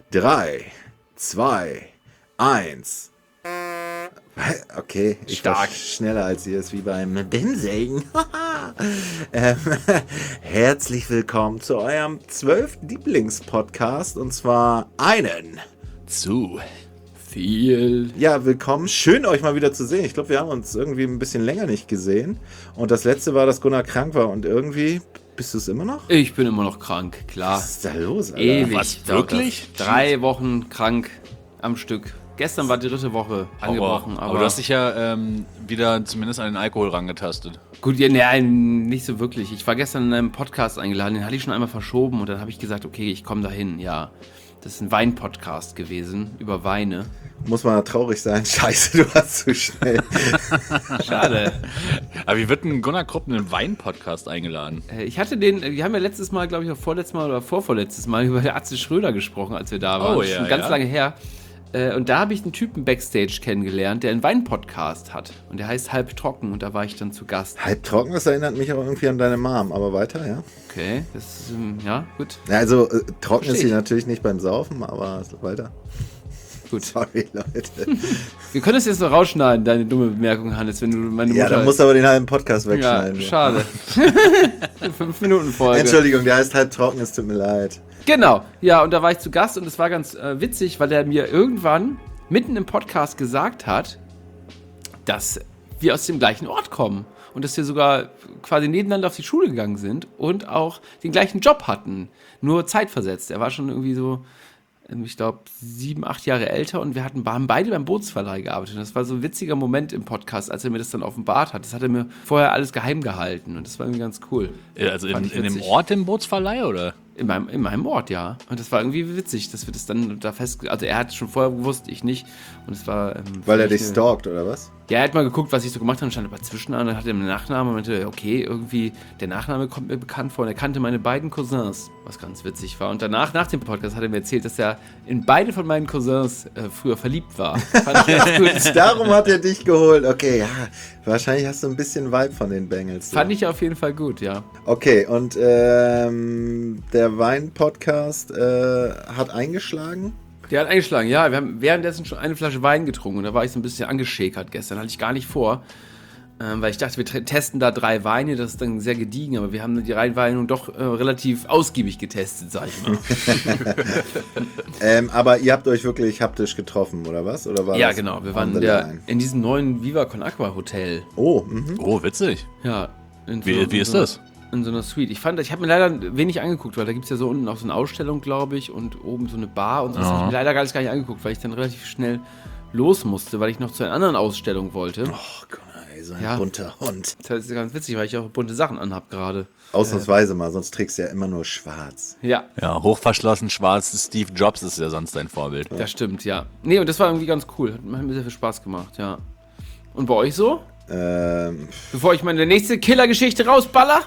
3, 2, 1. Okay, ich war schneller als ihr, ist wie beim Bimseln. Herzlich willkommen zu eurem 12. Lieblingspodcast, und zwar einen zu viel. Ja, willkommen. Schön, euch mal wieder zu sehen. Ich glaube, wir haben uns irgendwie ein bisschen länger nicht gesehen. Und das letzte war, dass Gunnar krank war. Und irgendwie, bist du es immer noch? Ich bin immer noch krank, klar. Was ist da los, Alter? Ewig. Was, wirklich? 3 Wochen krank am Stück. Gestern war die 3. Woche angebrochen. Aber du hast dich ja wieder zumindest an den Alkohol rangetastet. Gut, ja, nein, nicht so wirklich. Ich war gestern in einem Podcast eingeladen, den hatte ich schon einmal verschoben. Und dann habe ich gesagt, okay, ich komme dahin, ja. Das ist ein Wein-Podcast gewesen, über Weine. Muss man traurig sein. Scheiße, du warst zu schnell. Schade. Aber wie wird ein Gunnar Krupp in einen Wein-Podcast eingeladen? Wir haben ja letztes Mal, glaube ich, auch vorletztes Mal oder vorvorletztes Mal über Atze Schröder gesprochen, als wir da waren. Oh, das ist ja, schon ganz lange her. Und da habe ich einen Typen Backstage kennengelernt, der einen Wein-Podcast hat. Und der heißt Halb Trocken, und da war ich dann zu Gast. Halb Trocken, das erinnert mich aber irgendwie an deine Mom, aber weiter, ja? Okay, das ist, ja, gut. Ja, also, trocken ist sie natürlich nicht beim Saufen, aber weiter. Gut. Sorry, Leute. Wir können das jetzt noch rausschneiden, deine dumme Bemerkung, Hannes, wenn du meine Mutter... Ja, dann musst du aber den halben Podcast wegschneiden. Ja, schade. 5 Minuten Folge. Entschuldigung, der heißt Halb Trocken, es tut mir leid. Genau, ja, und da war ich zu Gast, und es war ganz witzig, weil er mir irgendwann mitten im Podcast gesagt hat, dass wir aus dem gleichen Ort kommen und dass wir sogar quasi nebeneinander auf die Schule gegangen sind und auch den gleichen Job hatten, nur zeitversetzt. Er war schon irgendwie so, ich glaube, 7, 8 Jahre älter, und wir haben beide beim Bootsverleih gearbeitet. Und das war so ein witziger Moment im Podcast, als er mir das dann offenbart hat. Das hat er mir vorher alles geheim gehalten, und das war irgendwie ganz cool. Also in dem Ort im Bootsverleih, oder? In meinem Ort, ja. Und das war irgendwie witzig, dass wir das dann da also er hat es schon vorher gewusst, ich nicht. Und es war... Weil er dich stalkt, oder was? Ja, er hat mal geguckt, was ich so gemacht habe, und stand aber zwischen an, und dann hat er einen Nachnamen und meinte, okay, irgendwie, der Nachname kommt mir bekannt vor. Und er kannte meine beiden Cousins, was ganz witzig war. Und danach, nach dem Podcast, hat er mir erzählt, dass er in beide von meinen Cousins früher verliebt war. Fand ich ganz gut. Darum hat er dich geholt. Okay, ja, wahrscheinlich hast du ein bisschen Vibe von den Bengals. Fand ich auf jeden Fall gut, ja. Okay, und der Wein-Podcast hat eingeschlagen? Der hat eingeschlagen, ja. Wir haben währenddessen schon eine Flasche Wein getrunken, und da war ich so ein bisschen angeschäkert gestern. Hatte ich gar nicht vor, weil ich dachte, wir testen da 3 Weine, das ist dann sehr gediegen, aber wir haben die 3 Weine doch relativ ausgiebig getestet, sag ich mal. Aber ihr habt euch wirklich haptisch getroffen, oder was? Oder war ja, das genau. Wir waren in diesem neuen Viva Con Aqua Hotel. Oh, Oh, witzig. Ja. Wie ist das? In so einer Suite. Ich habe mir leider wenig angeguckt, weil da gibt es ja so unten auch so eine Ausstellung, glaube ich, und oben so eine Bar und so. Das habe ich mir leider gar nicht angeguckt, weil ich dann relativ schnell los musste, weil ich noch zu einer anderen Ausstellung wollte. Oh Gott, ey, so ein bunter Hund. Das ist ganz witzig, weil ich auch bunte Sachen anhab gerade. Ausnahmsweise mal, sonst trägst du ja immer nur schwarz. Ja. Ja, hochverschlossen, schwarz, Steve Jobs ist ja sonst dein Vorbild. Das stimmt, ja. Nee, und das war irgendwie ganz cool. Hat mir sehr viel Spaß gemacht, ja. Und bei euch so? Bevor ich meine nächste Killergeschichte rausballer?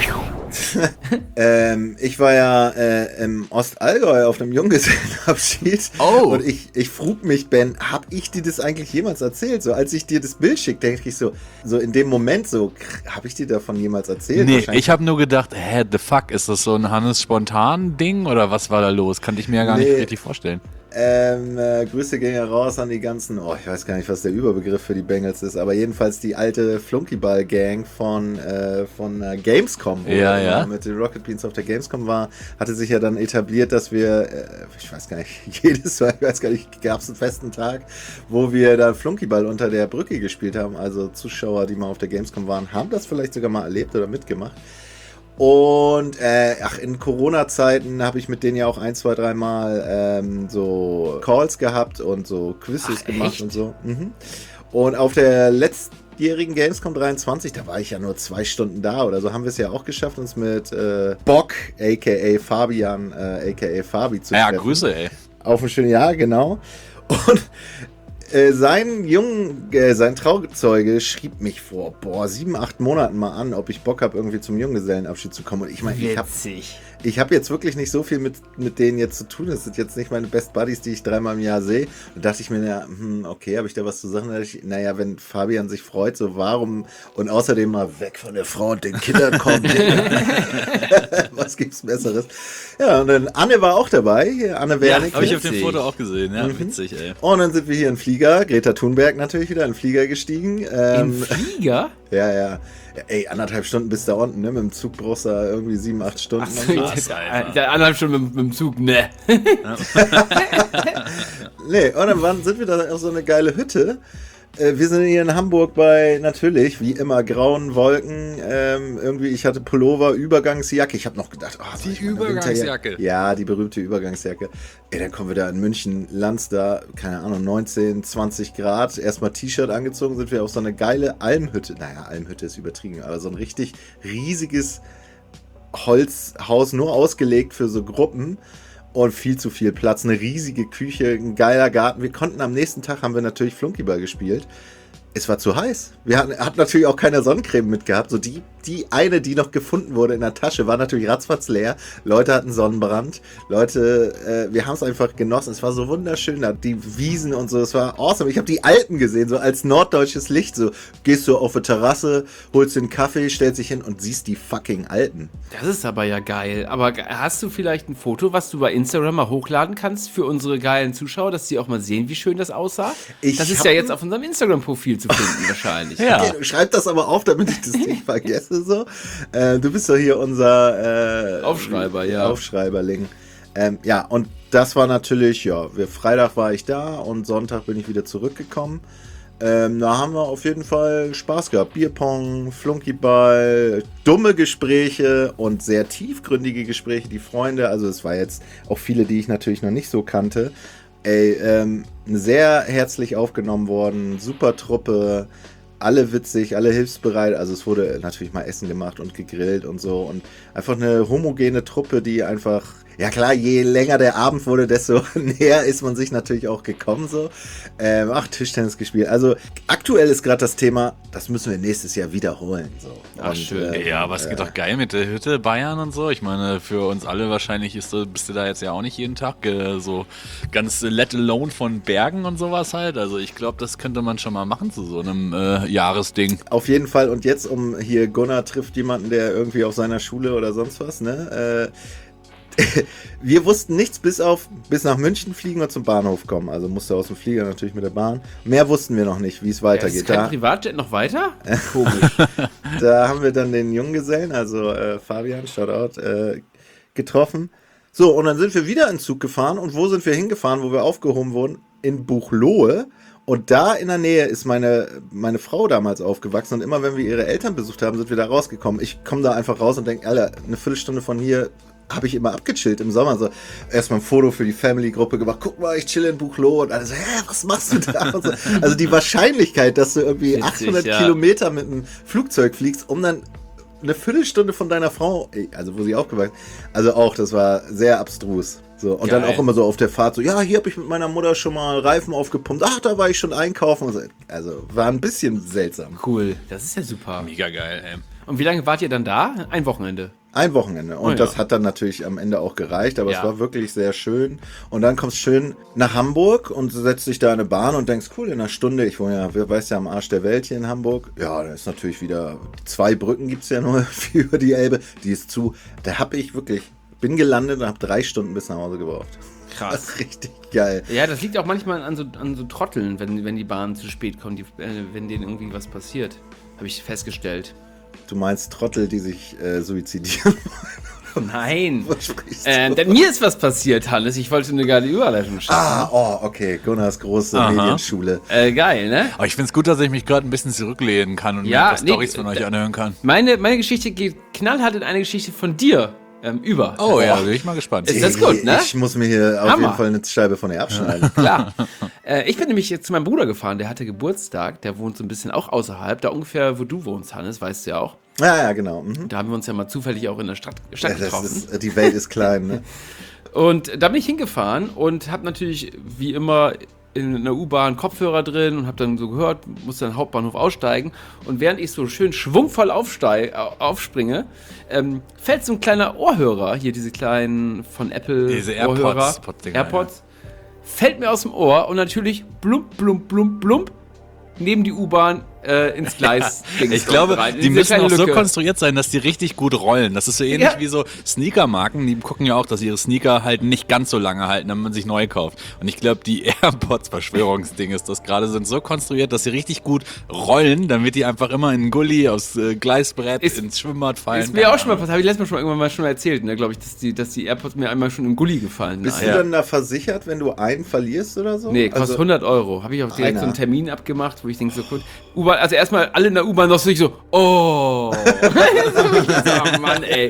Ich war ja im Ostallgäu auf einem Junggesellenabschied. Oh. Und ich frug mich, Ben, hab ich dir das eigentlich jemals erzählt? So, als ich dir das Bild schick, denke ich so in dem Moment so, hab ich dir davon jemals erzählt? Nee, ich habe nur gedacht, the fuck, ist das so ein Hannes-Spontan-Ding oder was war da los? Kannte ich mir ja gar nicht richtig vorstellen. Grüße gehen ja raus an die ganzen, ich weiß gar nicht, was der Überbegriff für die Bengals ist, aber jedenfalls die alte Flunkyball-Gang von Gamescom, wo ja. mit den Rocket Beans auf der Gamescom war, hatte sich ja dann etabliert, dass wir, ich weiß gar nicht, gab es einen festen Tag, wo wir da Flunkyball unter der Brücke gespielt haben, also Zuschauer, die mal auf der Gamescom waren, haben das vielleicht sogar mal erlebt oder mitgemacht. Und in Corona-Zeiten habe ich mit denen ja auch 1, 2, 3 Mal so Calls gehabt und so Quizzes gemacht und so. Und auf der letztjährigen Gamescom 23, da war ich ja nur 2 Stunden da oder so, haben wir es ja auch geschafft, uns mit Bock, a.k.a. Fabian, a.k.a. Fabi zu treffen. Ja, Grüße, ey. Auf ein schönes Jahr, genau. Und sein Trauzeuge schrieb mich vor 7, 8 Monaten mal an, ob ich Bock habe, irgendwie zum Junggesellenabschied zu kommen. Und ich meine, ich habe jetzt wirklich nicht so viel mit denen jetzt zu tun. Das sind jetzt nicht meine Best Buddies, die ich 3-mal im Jahr sehe. Und dachte ich mir, ja, okay, habe ich da was zu sagen? Naja, wenn Fabian sich freut, so warum? Und außerdem mal weg von der Frau und den Kindern kommen. Was gibt's Besseres? Ja, und dann Anne war auch dabei. Hier, Anne Wernicke. Habe ich auf dem Foto auch gesehen. Ja, witzig, ey. Und dann sind wir hier in Flieger. Greta Thunberg natürlich wieder in Flieger gestiegen. Im Flieger? Ja. Ey, 1,5 Stunden bis da unten, ne? Mit dem Zug brauchst du irgendwie 7-8 Stunden. Ach so, 1,5 Stunden mit dem Zug, ne. Nee, und dann sind wir da auf so eine geile Hütte. Wir sind hier in Hamburg bei, natürlich, wie immer, grauen Wolken. Irgendwie, ich hatte Pullover, Übergangsjacke. Ich habe noch gedacht, die Übergangsjacke. Ja, die berühmte Übergangsjacke. Ey, dann kommen wir da in München, Landstar, keine Ahnung, 19, 20 Grad. Erstmal T-Shirt angezogen, sind wir auf so eine geile Almhütte. Naja, Almhütte ist übertrieben, aber so ein richtig riesiges Holzhaus, nur ausgelegt für so Gruppen. Und viel zu viel Platz, eine riesige Küche, ein geiler Garten. Wir konnten am nächsten Tag, haben wir natürlich Flunkyball gespielt. Es war zu heiß. Wir hatten natürlich auch keine Sonnencreme mitgehabt. So die eine, die noch gefunden wurde in der Tasche, war natürlich ratzfatz leer. Leute hatten Sonnenbrand. Leute, wir haben es einfach genossen. Es war so wunderschön da. Die Wiesen und so, es war awesome. Ich habe die Alpen gesehen, so als norddeutsches Licht. So gehst du auf eine Terrasse, holst dir einen Kaffee, stellst dich hin und siehst die fucking Alpen. Das ist aber ja geil. Aber hast du vielleicht ein Foto, was du bei Instagram mal hochladen kannst für unsere geilen Zuschauer, dass sie auch mal sehen, wie schön das aussah? Das ist ja jetzt auf unserem Instagram-Profil zu finden wahrscheinlich. Ja. Okay, schreib das aber auf, damit ich das nicht vergesse. So. Du bist doch hier unser Aufschreiber, ja. Aufschreiberling. Ja, und das war natürlich, Freitag war ich da und Sonntag bin ich wieder zurückgekommen. Da haben wir auf jeden Fall Spaß gehabt. Bierpong, Flunkyball, dumme Gespräche und sehr tiefgründige Gespräche. Die Freunde, also es war jetzt auch viele, die ich natürlich noch nicht so kannte. Sehr herzlich aufgenommen worden, super Truppe, alle witzig, alle hilfsbereit, also es wurde natürlich mal Essen gemacht und gegrillt und so und einfach eine homogene Truppe, die einfach, ja klar, je länger der Abend wurde, desto näher ist man sich natürlich auch gekommen so. Tischtennis gespielt, also aktuell ist gerade das Thema, das müssen wir nächstes Jahr wiederholen. So. Ach, schön. Ja, aber es geht doch geil mit der Hütte Bayern und so. Ich meine, für uns alle wahrscheinlich bist du da jetzt ja auch nicht jeden Tag so ganz let alone von Bergen und sowas halt. Also ich glaube, das könnte man schon mal machen zu so einem Jahresding. Auf jeden Fall. Und jetzt, hier Gunnar trifft jemanden, der irgendwie auf seiner Schule oder sonst was, ne? Wir wussten nichts bis nach München fliegen und zum Bahnhof kommen. Also musste aus dem Flieger natürlich mit der Bahn. Mehr wussten wir noch nicht, wie es weitergeht. Ist kein Privatjet noch weiter? Komisch. Da haben wir dann den Junggesellen, also Fabian, Shoutout, getroffen. So, und dann sind wir wieder in Zug gefahren. Und wo sind wir hingefahren, wo wir aufgehoben wurden? In Buchloe. Und da in der Nähe ist meine Frau damals aufgewachsen. Und immer wenn wir ihre Eltern besucht haben, sind wir da rausgekommen. Ich komme da einfach raus und denke, Alter, eine Viertelstunde von hier habe ich immer abgechillt im Sommer. So erstmal ein Foto für die Family-Gruppe gemacht. Guck mal, ich chill in Buchloe. Und alle so, was machst du da? Und so. Also die Wahrscheinlichkeit, dass du irgendwie witzig, 800 Kilometer mit einem Flugzeug fliegst, um dann eine Viertelstunde von deiner Frau, also wo sie aufgewachsen ist, also auch, das war sehr abstrus. So, und geil. Dann auch immer so auf der Fahrt so, ja, hier habe ich mit meiner Mutter schon mal Reifen aufgepumpt. Ach, da war ich schon einkaufen. Und so. Also war ein bisschen seltsam. Cool, das ist ja super. Mega geil, ey. Und wie lange wart ihr dann da? Ein Wochenende? Ein Wochenende. Und das hat dann natürlich am Ende auch gereicht, aber es war wirklich sehr schön. Und dann kommst du schön nach Hamburg und setzt dich da in eine Bahn und denkst, cool, in einer Stunde, ich wohne ja, weißt ja, am Arsch der Welt hier in Hamburg. Ja, da ist natürlich wieder, 2 Brücken gibt es ja nur über die Elbe, die ist zu. Da habe ich wirklich, bin gelandet und habe 3 Stunden bis nach Hause gebraucht. Krass. Das ist richtig geil. Ja, das liegt auch manchmal an so Trotteln, wenn die Bahn zu spät kommt, wenn denen irgendwie was passiert. Habe ich festgestellt. Du meinst Trottel, die sich suizidieren wollen? Nein. Denn mir ist was passiert, Hannes. Ich wollte eine geile Überleitung schaffen. Okay. Gunnars große Medienschule. Geil, ne? Aber ich finde es gut, dass ich mich gerade ein bisschen zurücklehnen kann und mir ein paar Storys von euch anhören kann. Meine Geschichte geht knallhart in eine Geschichte von dir über. Oh ja, bin ich mal gespannt. Ist das gut, ne? Ich muss mir hier auf jeden Fall eine Scheibe von ihr abschneiden. Klar. Ich bin nämlich jetzt zu meinem Bruder gefahren, der hatte Geburtstag, der wohnt so ein bisschen auch außerhalb, da ungefähr, wo du wohnst, Hannes, weißt du ja auch. Ja, genau. Mhm. Da haben wir uns ja mal zufällig auch in der Stadt getroffen. Die Welt ist klein, ne? Und da bin ich hingefahren und habe natürlich, wie immer, in einer U-Bahn Kopfhörer drin und habe dann so gehört, musste dann Hauptbahnhof aussteigen. Und während ich so schön schwungvoll aufspringe, fällt so ein kleiner Ohrhörer, hier diese kleinen von Apple diese Ohrhörer, AirPods, fällt mir aus dem Ohr und natürlich blump, blump, blump, blump, neben die U-Bahn ins Gleis. Ich glaube, die müssen auch so konstruiert sein, dass die richtig gut rollen. Das ist so ähnlich wie so Sneakermarken. Die gucken ja auch, dass ihre Sneaker halt nicht ganz so lange halten, damit man sich neu kauft. Und ich glaube, die AirPods-Verschwörungsding ist das gerade, sind so konstruiert, dass sie richtig gut rollen, damit die einfach immer in einen Gully, aufs Gleisbrett, ins Schwimmbad fallen. Ist mir auch schon mal passiert, habe ich letztes Mal irgendwann mal erzählt, ne, glaube ich, dass die AirPods mir einmal schon im Gully gefallen. Bist du dann da versichert, wenn du einen verlierst oder so? Nee, kostet 100 €. Habe ich auch direkt so einen Termin abgemacht, wo ich denke so, gut, U-Bahn, also erstmal alle in der U-Bahn noch so, oh. Oh Mann, ey.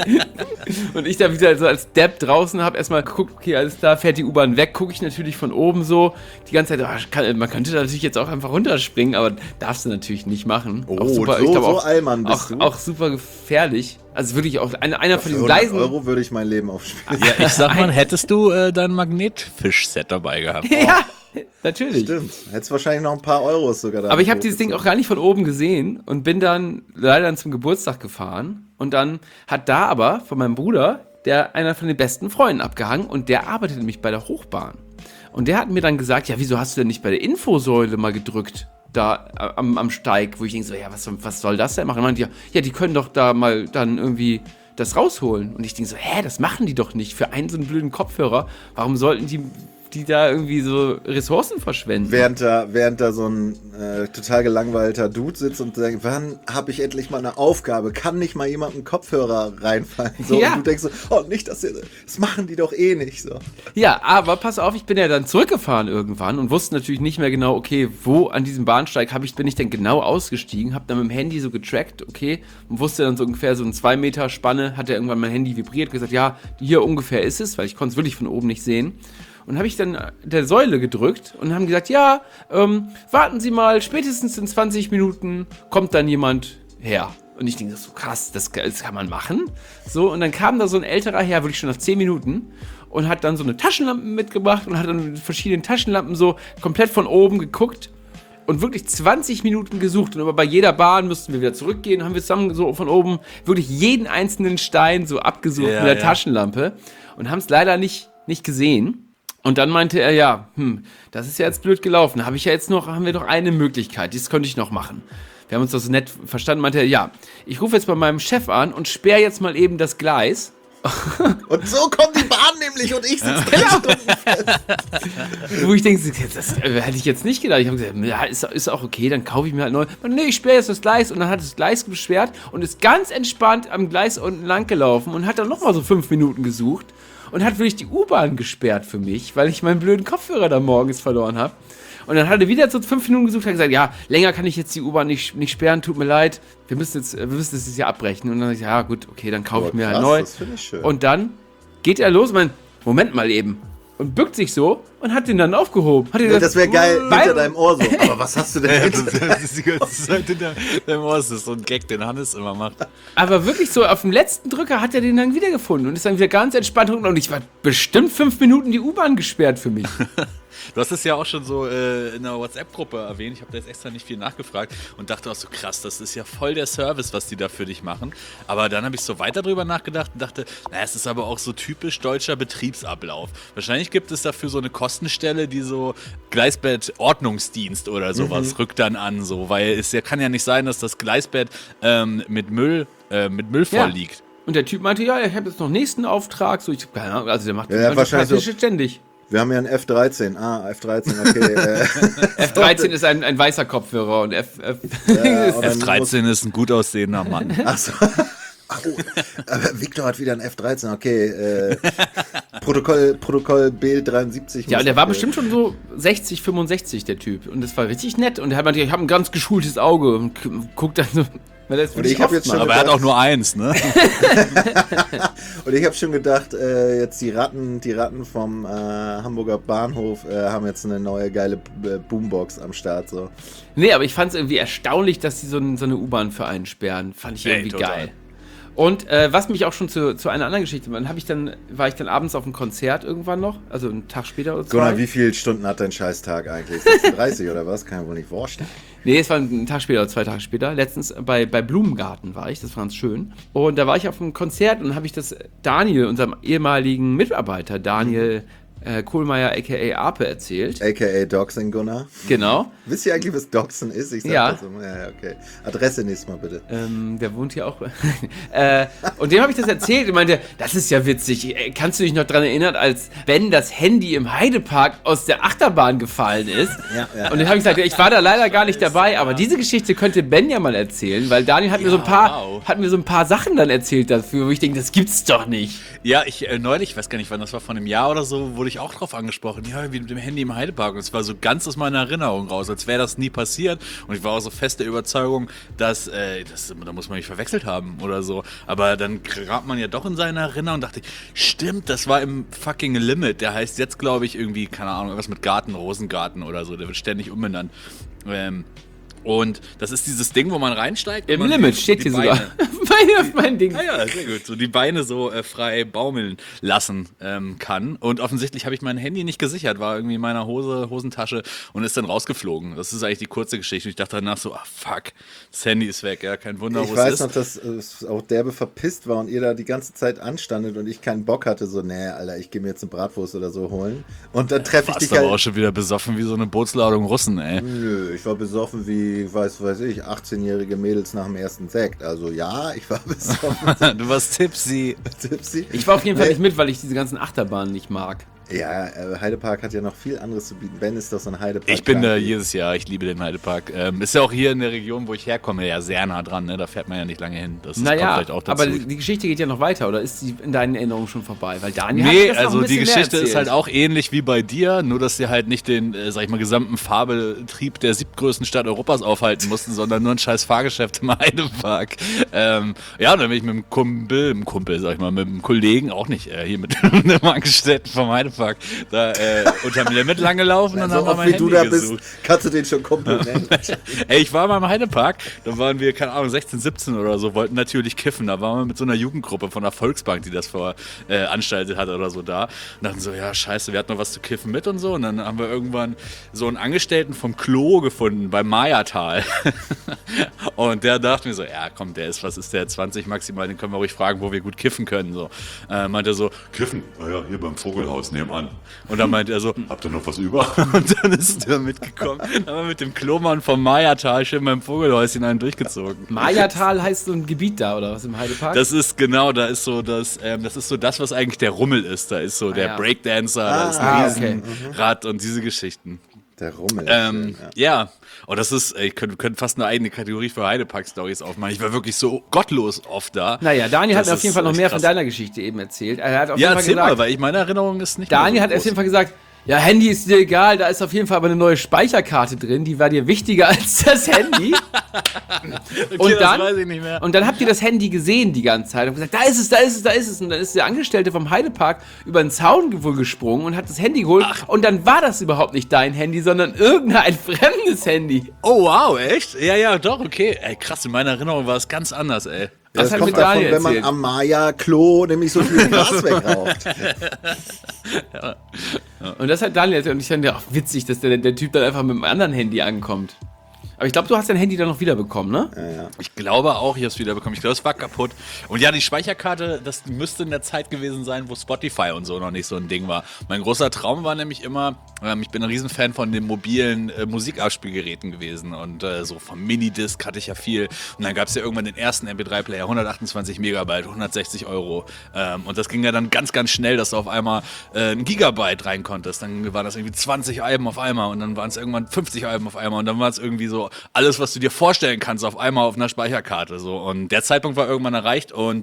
Und ich da wieder so als Depp draußen habe erstmal geguckt, okay, alles klar, fährt die U-Bahn weg, gucke ich natürlich von oben so, die ganze Zeit, man könnte da natürlich jetzt auch einfach runterspringen, aber darfst du natürlich nicht machen. Oh, auch super, ich glaube auch, Allmann bist du. Auch super gefährlich. Also wirklich auch einer von diesen Gleisen. Für 100 € würde ich mein Leben aufspielen. Ja, ich sag mal, hättest du dein Magnetfisch-Set dabei gehabt. Ja. Natürlich. Stimmt. Hättest wahrscheinlich noch ein paar Euros sogar da. Aber ich habe dieses Ding auch gar nicht von oben gesehen und bin dann leider zum Geburtstag gefahren. Und dann hat da aber von meinem Bruder, der einer von den besten Freunden abgehangen und der arbeitet nämlich bei der Hochbahn. Und der hat mir dann gesagt, ja, wieso hast du denn nicht bei der Infosäule mal gedrückt? Da am Steig, wo ich denke so, ja, was soll das denn machen? Und meinte, ja, die können doch da mal dann irgendwie das rausholen. Und ich denke so, das machen die doch nicht für einen so einen blöden Kopfhörer. Warum sollten die da irgendwie so Ressourcen verschwenden? Während da so ein total gelangweilter Dude sitzt und denkt, wann habe ich endlich mal eine Aufgabe? Kann nicht mal jemand einen Kopfhörer reinfallen? So, ja. Und du denkst so, oh, nicht, das machen die doch eh nicht so. Ja, aber pass auf, ich bin ja dann zurückgefahren irgendwann und wusste natürlich nicht mehr genau, okay, wo an diesem Bahnsteig bin ich denn genau ausgestiegen, habe dann mit dem Handy so getrackt, okay, und wusste dann so ungefähr so eine 2 Meter Spanne, hat ja irgendwann mein Handy vibriert, gesagt, ja, hier ungefähr ist es, weil ich konnte es wirklich von oben nicht sehen. Und habe ich dann der Säule gedrückt und haben gesagt, ja, warten Sie mal, spätestens in 20 Minuten kommt dann jemand her. Und ich denke, das ist so krass, das kann man machen. So, und dann kam da so ein älterer her, wirklich schon nach 10 Minuten und hat dann so eine Taschenlampe mitgebracht und hat dann mit verschiedenen Taschenlampen so komplett von oben geguckt und wirklich 20 Minuten gesucht. Und aber bei jeder Bahn mussten wir wieder zurückgehen, haben wir zusammen so von oben wirklich jeden einzelnen Stein so abgesucht mit der Taschenlampe und haben es leider nicht gesehen. Und dann meinte er, ja, das ist ja jetzt blöd gelaufen. Haben wir doch eine Möglichkeit, das könnte ich noch machen. Wir haben uns das so nett verstanden, meinte er, ja, ich rufe jetzt bei meinem Chef an und sperre jetzt mal eben das Gleis. Und so kommt die Bahn nämlich und ich sitze 3 Stunden fest. Wo ich denke, das hätte ich jetzt nicht gedacht. Ich habe gesagt, ja, ist auch okay, dann kaufe ich mir halt neu. Und nee, ich sperre jetzt das Gleis. Und dann hat das Gleis gesperrt und ist ganz entspannt am Gleis unten lang gelaufen und hat dann nochmal so 5 Minuten gesucht. Und hat wirklich die U-Bahn gesperrt für mich, weil ich meinen blöden Kopfhörer da morgens verloren habe. Und dann hat er wieder so 5 Minuten gesucht und hat gesagt, ja, länger kann ich jetzt die U-Bahn nicht sperren, tut mir leid, wir müssen es jetzt ja abbrechen. Und dann sag ich, ja gut, okay, dann kaufe ich mir halt neu. Das finde ich schön. Und dann geht er los und Moment mal eben. Und bückt sich so und hat den dann aufgehoben. Das wäre geil, hinter deinem Ohr so. Aber was hast du denn jetzt? Das ist die ganze Zeit hinter deinem Ohr. Das ist so ein Gag, den Hannes immer macht. Aber wirklich so, auf dem letzten Drücker hat er den dann wiedergefunden und ist dann wieder ganz entspannt und ich war bestimmt 5 Minuten die U-Bahn gesperrt für mich. Du hast es ja auch schon so in der WhatsApp-Gruppe erwähnt. Ich habe da jetzt extra nicht viel nachgefragt und dachte auch so, krass, das ist ja voll der Service, was die da für dich machen. Aber dann habe ich so weiter drüber nachgedacht und dachte, es ist aber auch so typisch deutscher Betriebsablauf. Wahrscheinlich gibt es dafür so eine Kostenstelle, die so Gleisbett-Ordnungsdienst oder sowas rückt dann an, so, weil es kann ja nicht sein, dass das Gleisbett mit Müll voll liegt. Und der Typ meinte, ja, ich habe jetzt noch nächsten Auftrag. So, keine Ahnung, also der macht das wahrscheinlich so ständig. Wir haben ja einen F13. F13, okay. F13 ist ein weißer Kopfhörer und F13 ist ein gut aussehender Mann. Ach so. Victor hat wieder einen F13, okay. Protokoll B73. Ja, und der war bestimmt schon so 60, 65, der Typ. Und das war richtig nett. Und er meinte, ich habe ein ganz geschultes Auge und guckt dann so. Und ich habe jetzt schon aber er hat auch nur eins, ne? Und ich habe schon gedacht, jetzt die Ratten vom Hamburger Bahnhof haben jetzt eine neue geile Boombox am Start. So. Nee, aber ich fand es irgendwie erstaunlich, dass sie so eine U-Bahn für einen sperren. Fand ich irgendwie geil. Und was mich auch schon zu einer anderen Geschichte, war ich dann abends auf einem Konzert irgendwann noch, also einen Tag später oder 2. Gunnar, wie viele Stunden hat dein Scheißtag eigentlich? 36 oder was? Kann ich wohl nicht vorstellen. Nee, es war ein Tag später oder 2 Tage später. Letztens bei Blumengarten war ich, das war ganz schön. Und da war ich auf einem Konzert und habe ich das Daniel, unserem ehemaligen Mitarbeiter, Daniel Kohlmeier a.k.a. Ape erzählt. A.k.a. Doxen, Gunnar. Genau. Wisst ihr eigentlich, was Doxen ist? Ich sag Ja. das immer. Ja, okay. Adresse nächstes Mal bitte. Der wohnt hier auch. Und dem habe ich das erzählt und meinte, das ist ja witzig. Kannst du dich noch daran erinnern, als Ben das Handy im Heidepark aus der Achterbahn gefallen ist? Ja. Und dann habe ich gesagt, ich war da leider gar nicht dabei, aber diese Geschichte könnte Ben ja mal erzählen, weil Daniel hat mir so ein paar Sachen dann erzählt dafür, wo ich denke, das gibt's doch nicht. Ja, ich neulich, ich weiß gar nicht, wann das war, vor einem Jahr oder so, wurde ich auch drauf angesprochen. Ja, wie mit dem Handy im Heidepark. Und es war so ganz aus meiner Erinnerung raus, als wäre das nie passiert. Und ich war auch so fest der Überzeugung, dass da muss man mich verwechselt haben oder so. Aber dann kramt man ja doch in seine Erinnerung und dachte, stimmt, das war im fucking Limit. Der heißt jetzt, glaube ich, irgendwie, keine Ahnung, irgendwas mit Garten, Rosengarten oder so. Der wird ständig umbenannt. Und das ist dieses Ding, wo man reinsteigt. Im Limit steht hier sogar. mein Ding. Ja, sehr gut. So die Beine so frei baumeln lassen kann. Und offensichtlich habe ich mein Handy nicht gesichert, war irgendwie in meiner Hosentasche und ist dann rausgeflogen. Das ist eigentlich die kurze Geschichte. Und ich dachte danach so, fuck, das Handy ist weg. Ja, kein Wunder, wo es ist. Ich weiß noch, dass es auch derbe verpisst war und ihr da die ganze Zeit anstandet und ich keinen Bock hatte. So, nee, Alter, ich gehe mir jetzt eine Bratwurst oder so holen. Und dann treffe ich dich halt. Du warst aber auch schon wieder besoffen wie so eine Bootsladung Russen, ey. Nö, ich war besoffen wie, weiß ich, 18-jährige Mädels nach dem ersten Sekt. Also ja, ich war besoffen. Du warst tipsy. Ich war auf jeden Fall nicht mit, weil ich diese ganzen Achterbahnen nicht mag. Ja, Heidepark hat ja noch viel anderes zu bieten. Ben ist doch so ein Heidepark. Ich bin da jedes Jahr, ich liebe den Heidepark. Ist ja auch hier in der Region, wo ich herkomme, ja sehr nah dran, ne? Da fährt man ja nicht lange hin. Das kommt vielleicht auch dazu. Aber die Geschichte geht ja noch weiter, oder ist sie in deinen Erinnerungen schon vorbei? Weil Daniel nee, hat das also noch ein die bisschen Geschichte mehr ist halt auch ähnlich wie bei dir, nur dass sie halt nicht den, sag ich mal, gesamten Fahrbetrieb der 7. Stadt Europas aufhalten mussten, sondern nur ein scheiß Fahrgeschäft im Heidepark. Ja, und dann bin ich mit einem Kumpel, sag ich mal, mit einem Kollegen, auch nicht hier mit einem Angestellten vom Heidepark, da unterm Limit lang gelaufen und so dann haben wir mein wie Handy du da gesucht. bist, kannst du den schon Kumpel nennen. Ey, ich war mal im Heidepark, da waren wir, keine Ahnung, 16, 17 oder so, wollten natürlich kiffen. Da waren wir mit so einer Jugendgruppe von der Volksbank, die das veranstaltet hat oder so da. Und dachten so, ja, scheiße, wir hatten noch was zu kiffen mit und so. Und dann haben wir irgendwann so einen Angestellten vom Klo gefunden, beim Mayatal. Und der dachte mir so, ja, komm, was ist der, 20 maximal, den können wir ruhig fragen, wo wir gut kiffen können. So. Meinte so, kiffen? Naja, hier beim Vogelhaus nebenan. Und dann meinte er so, habt ihr noch was über? Und dann ist er mitgekommen. Dann haben wir mit dem Klomann vom Mayatal schön beim Vogelhäuschen einen durchgezogen. Mayatal heißt so ein Gebiet da, oder was, im Heidepark? Das ist genau, das ist so das, was eigentlich der Rummel ist. Da ist so der Breakdancer, da ist ein Riesenrad und diese Geschichten. Der Rummel. Ja. Und das ist, wir können fast eine eigene Kategorie für Heidepark-Stories aufmachen. Ich war wirklich so gottlos oft da. Naja, Daniel hat mir auf jeden Fall noch mehr von deiner Geschichte eben erzählt. Er hat auf jeden Fall erzähl gesagt, mal, weil meine Erinnerung ist nicht Daniel mehr so hat auf groß. jeden Fall gesagt, ja, Handy ist dir egal, da ist auf jeden Fall aber eine neue Speicherkarte drin, die war dir wichtiger als das Handy. Okay, das weiß ich nicht mehr. Und dann habt ihr das Handy gesehen die ganze Zeit und gesagt, da ist es. Und dann ist der Angestellte vom Heidepark über den Zaun wohl gesprungen und hat das Handy geholt. Und dann war das überhaupt nicht dein Handy, sondern irgendein fremdes Handy. Oh, wow, echt? Ja, doch, okay. Ey, krass, in meiner Erinnerung war es ganz anders, ey. Das hat kommt mir Daniel davon, wenn man erzählt. am Maya-Klo nämlich so viel Gras wegraucht. Und das hat Daniel erzählt. Und ich fand ja auch witzig, dass der Typ dann einfach mit einem anderen Handy ankommt. Aber ich glaube, du hast dein Handy dann noch wiederbekommen, ne? Ja. Ich glaube auch, ich habe es wiederbekommen. Ich glaube, es war kaputt. Und ja, die Speicherkarte, das müsste in der Zeit gewesen sein, wo Spotify und so noch nicht so ein Ding war. Mein großer Traum war nämlich immer, ich bin ein Riesenfan von den mobilen Musikabspielgeräten gewesen. Und so vom Minidisc hatte ich ja viel. Und dann gab es ja irgendwann den ersten MP3-Player, 128 Megabyte, 160 Euro. Und das ging ja dann ganz, ganz schnell, dass du auf einmal ein Gigabyte rein konntest. Dann waren das irgendwie 20 Alben auf einmal und dann waren es irgendwann 50 Alben auf einmal und dann war es irgendwie so alles, was du dir vorstellen kannst, auf einmal auf einer Speicherkarte. So. Und der Zeitpunkt war irgendwann erreicht und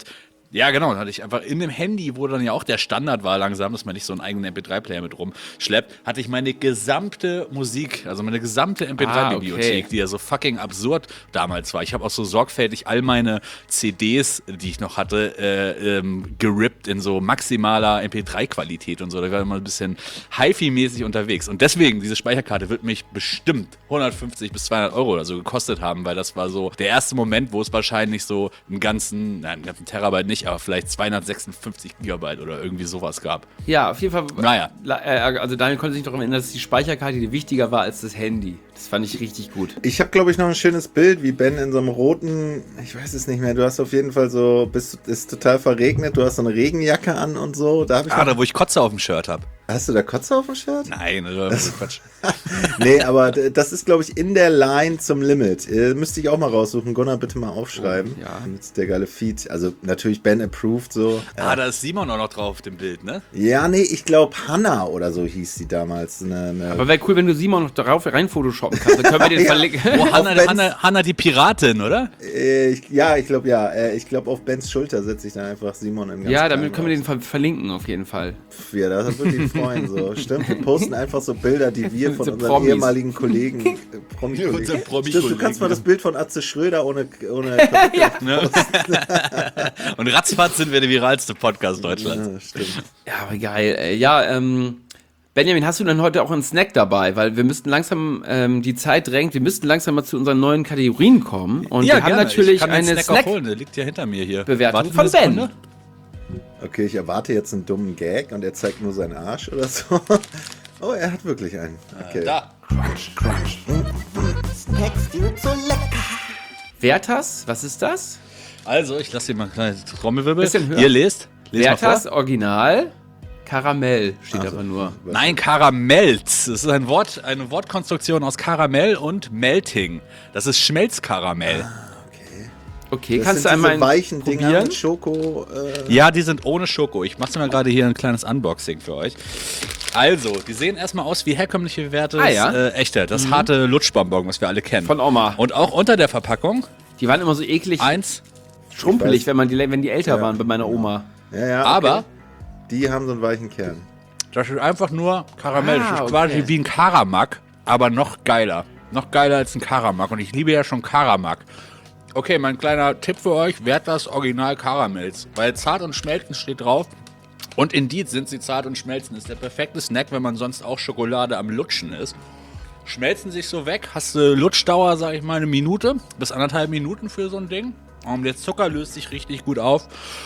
Ja, genau. Dann hatte ich einfach in dem Handy, wo dann ja auch der Standard war langsam, dass man nicht so einen eigenen MP3-Player mit rumschleppt, hatte ich meine gesamte Musik, also meine gesamte MP3-Bibliothek, die ja so fucking absurd damals war. Ich habe auch so sorgfältig all meine CDs, die ich noch hatte, gerippt in so maximaler MP3-Qualität und so. Da war immer ein bisschen Hi-Fi-mäßig unterwegs. Und deswegen, diese Speicherkarte wird mich bestimmt 150 bis 200 Euro oder so gekostet haben, weil das war so der erste Moment, wo es wahrscheinlich so einen ganzen Terabyte nicht, aber vielleicht 256 Gigabyte oder irgendwie sowas gab. Ja, auf jeden Fall. Naja. Also Daniel konnte sich daran erinnern, dass die Speicherkarte die wichtiger war als das Handy. Das fand ich richtig gut. Ich habe, glaube ich, noch ein schönes Bild, wie Ben in so einem roten, ich weiß es nicht mehr, du hast auf jeden Fall so, ist total verregnet, du hast so eine Regenjacke an und so. Da wo ich Kotze auf dem Shirt habe. Hast du da Kotze auf dem Shirt? Nein, das ist Quatsch. Nee, aber das ist, glaube ich, in der Line zum Limit. Müsste ich auch mal raussuchen. Gunnar, bitte mal aufschreiben. Oh, ja. Das ist der geile Feed. Also natürlich Ben approved so. Ah, da ist Simon auch noch drauf auf dem Bild, ne? Ja, nee, ich glaube Hannah oder so hieß sie damals. Aber wäre cool, wenn du Simon noch darauf rein photoshoppen kannst. Dann können wir den verlinken. Oh, Hannah die Piratin, oder? Ich glaube ja. Ich glaube, auf Bens Schulter setze ich dann einfach Simon im Ja, damit können wir den verlinken auf jeden Fall. Ja, das würde ihn freuen. So. Stimmt, wir posten einfach so Bilder, die wir von So unseren Promis. ehemaligen Kollegen, Stimmt, du kannst mal das Bild von Atze Schröder ohne Ja. Ne? Und ratzfatz sind wir der viralste Podcast Deutschlands. Ja, stimmt. Ja, aber geil, ey. Ja, Benjamin, hast du denn heute auch einen Snack dabei? Weil wir müssten langsam, die Zeit drängt, wir müssten langsam mal zu unseren neuen Kategorien kommen. Und wir haben gerne. natürlich ich kann eine den Snack auch holen. Der liegt ja hinter mir hier. Snack-Bewertung Warte von eine Ben. Sekunde. Okay, ich erwarte jetzt einen dummen Gag und er zeigt nur seinen Arsch oder so. Oh, er hat wirklich einen. Okay. Da. Crunch. Snacks, die sind so lecker. Werthers, was ist das? Also, ich lasse hier mal ein kleines Trommelwirbel. Bisschen höher. Ihr lest mal Werthers vor. Original Karamell steht Also, aber nur. Nein, Karamelz. Das ist eine Wortkonstruktion aus Karamell und Melting. Das ist Schmelzkaramell. Okay, Das kannst sind du einmal diese weichen Dinger probieren? mit Schoko. Ja, die sind ohne Schoko. Ich mache mal gerade hier ein kleines Unboxing für euch. Also, die sehen erstmal aus wie herkömmliche Werte. Ja. Echte. Das harte Lutschbonbon, was wir alle kennen. Von Oma. Und auch unter der Verpackung Die waren immer so eklig eins. schrumpelig, Ich weiß. wenn die älter Ja, waren bei meiner Oma. Ja, Aber die haben so einen weichen Kern. das ist einfach nur Karamell. Ah, Das ist quasi okay. wie ein Karamak, aber noch geiler. Noch geiler als ein Karamak. Und ich liebe ja schon Karamak. Okay, mein kleiner Tipp für euch, Werthers Original Karamells. Weil zart und schmelzen steht drauf. Und indeed sind sie zart und schmelzen. Ist der perfekte Snack, wenn man sonst auch Schokolade am Lutschen ist. Schmelzen sich so weg, hast du Lutschdauer, sag ich mal, 1 Minute bis 1,5 Minuten für so ein Ding. Der Zucker löst sich richtig gut auf.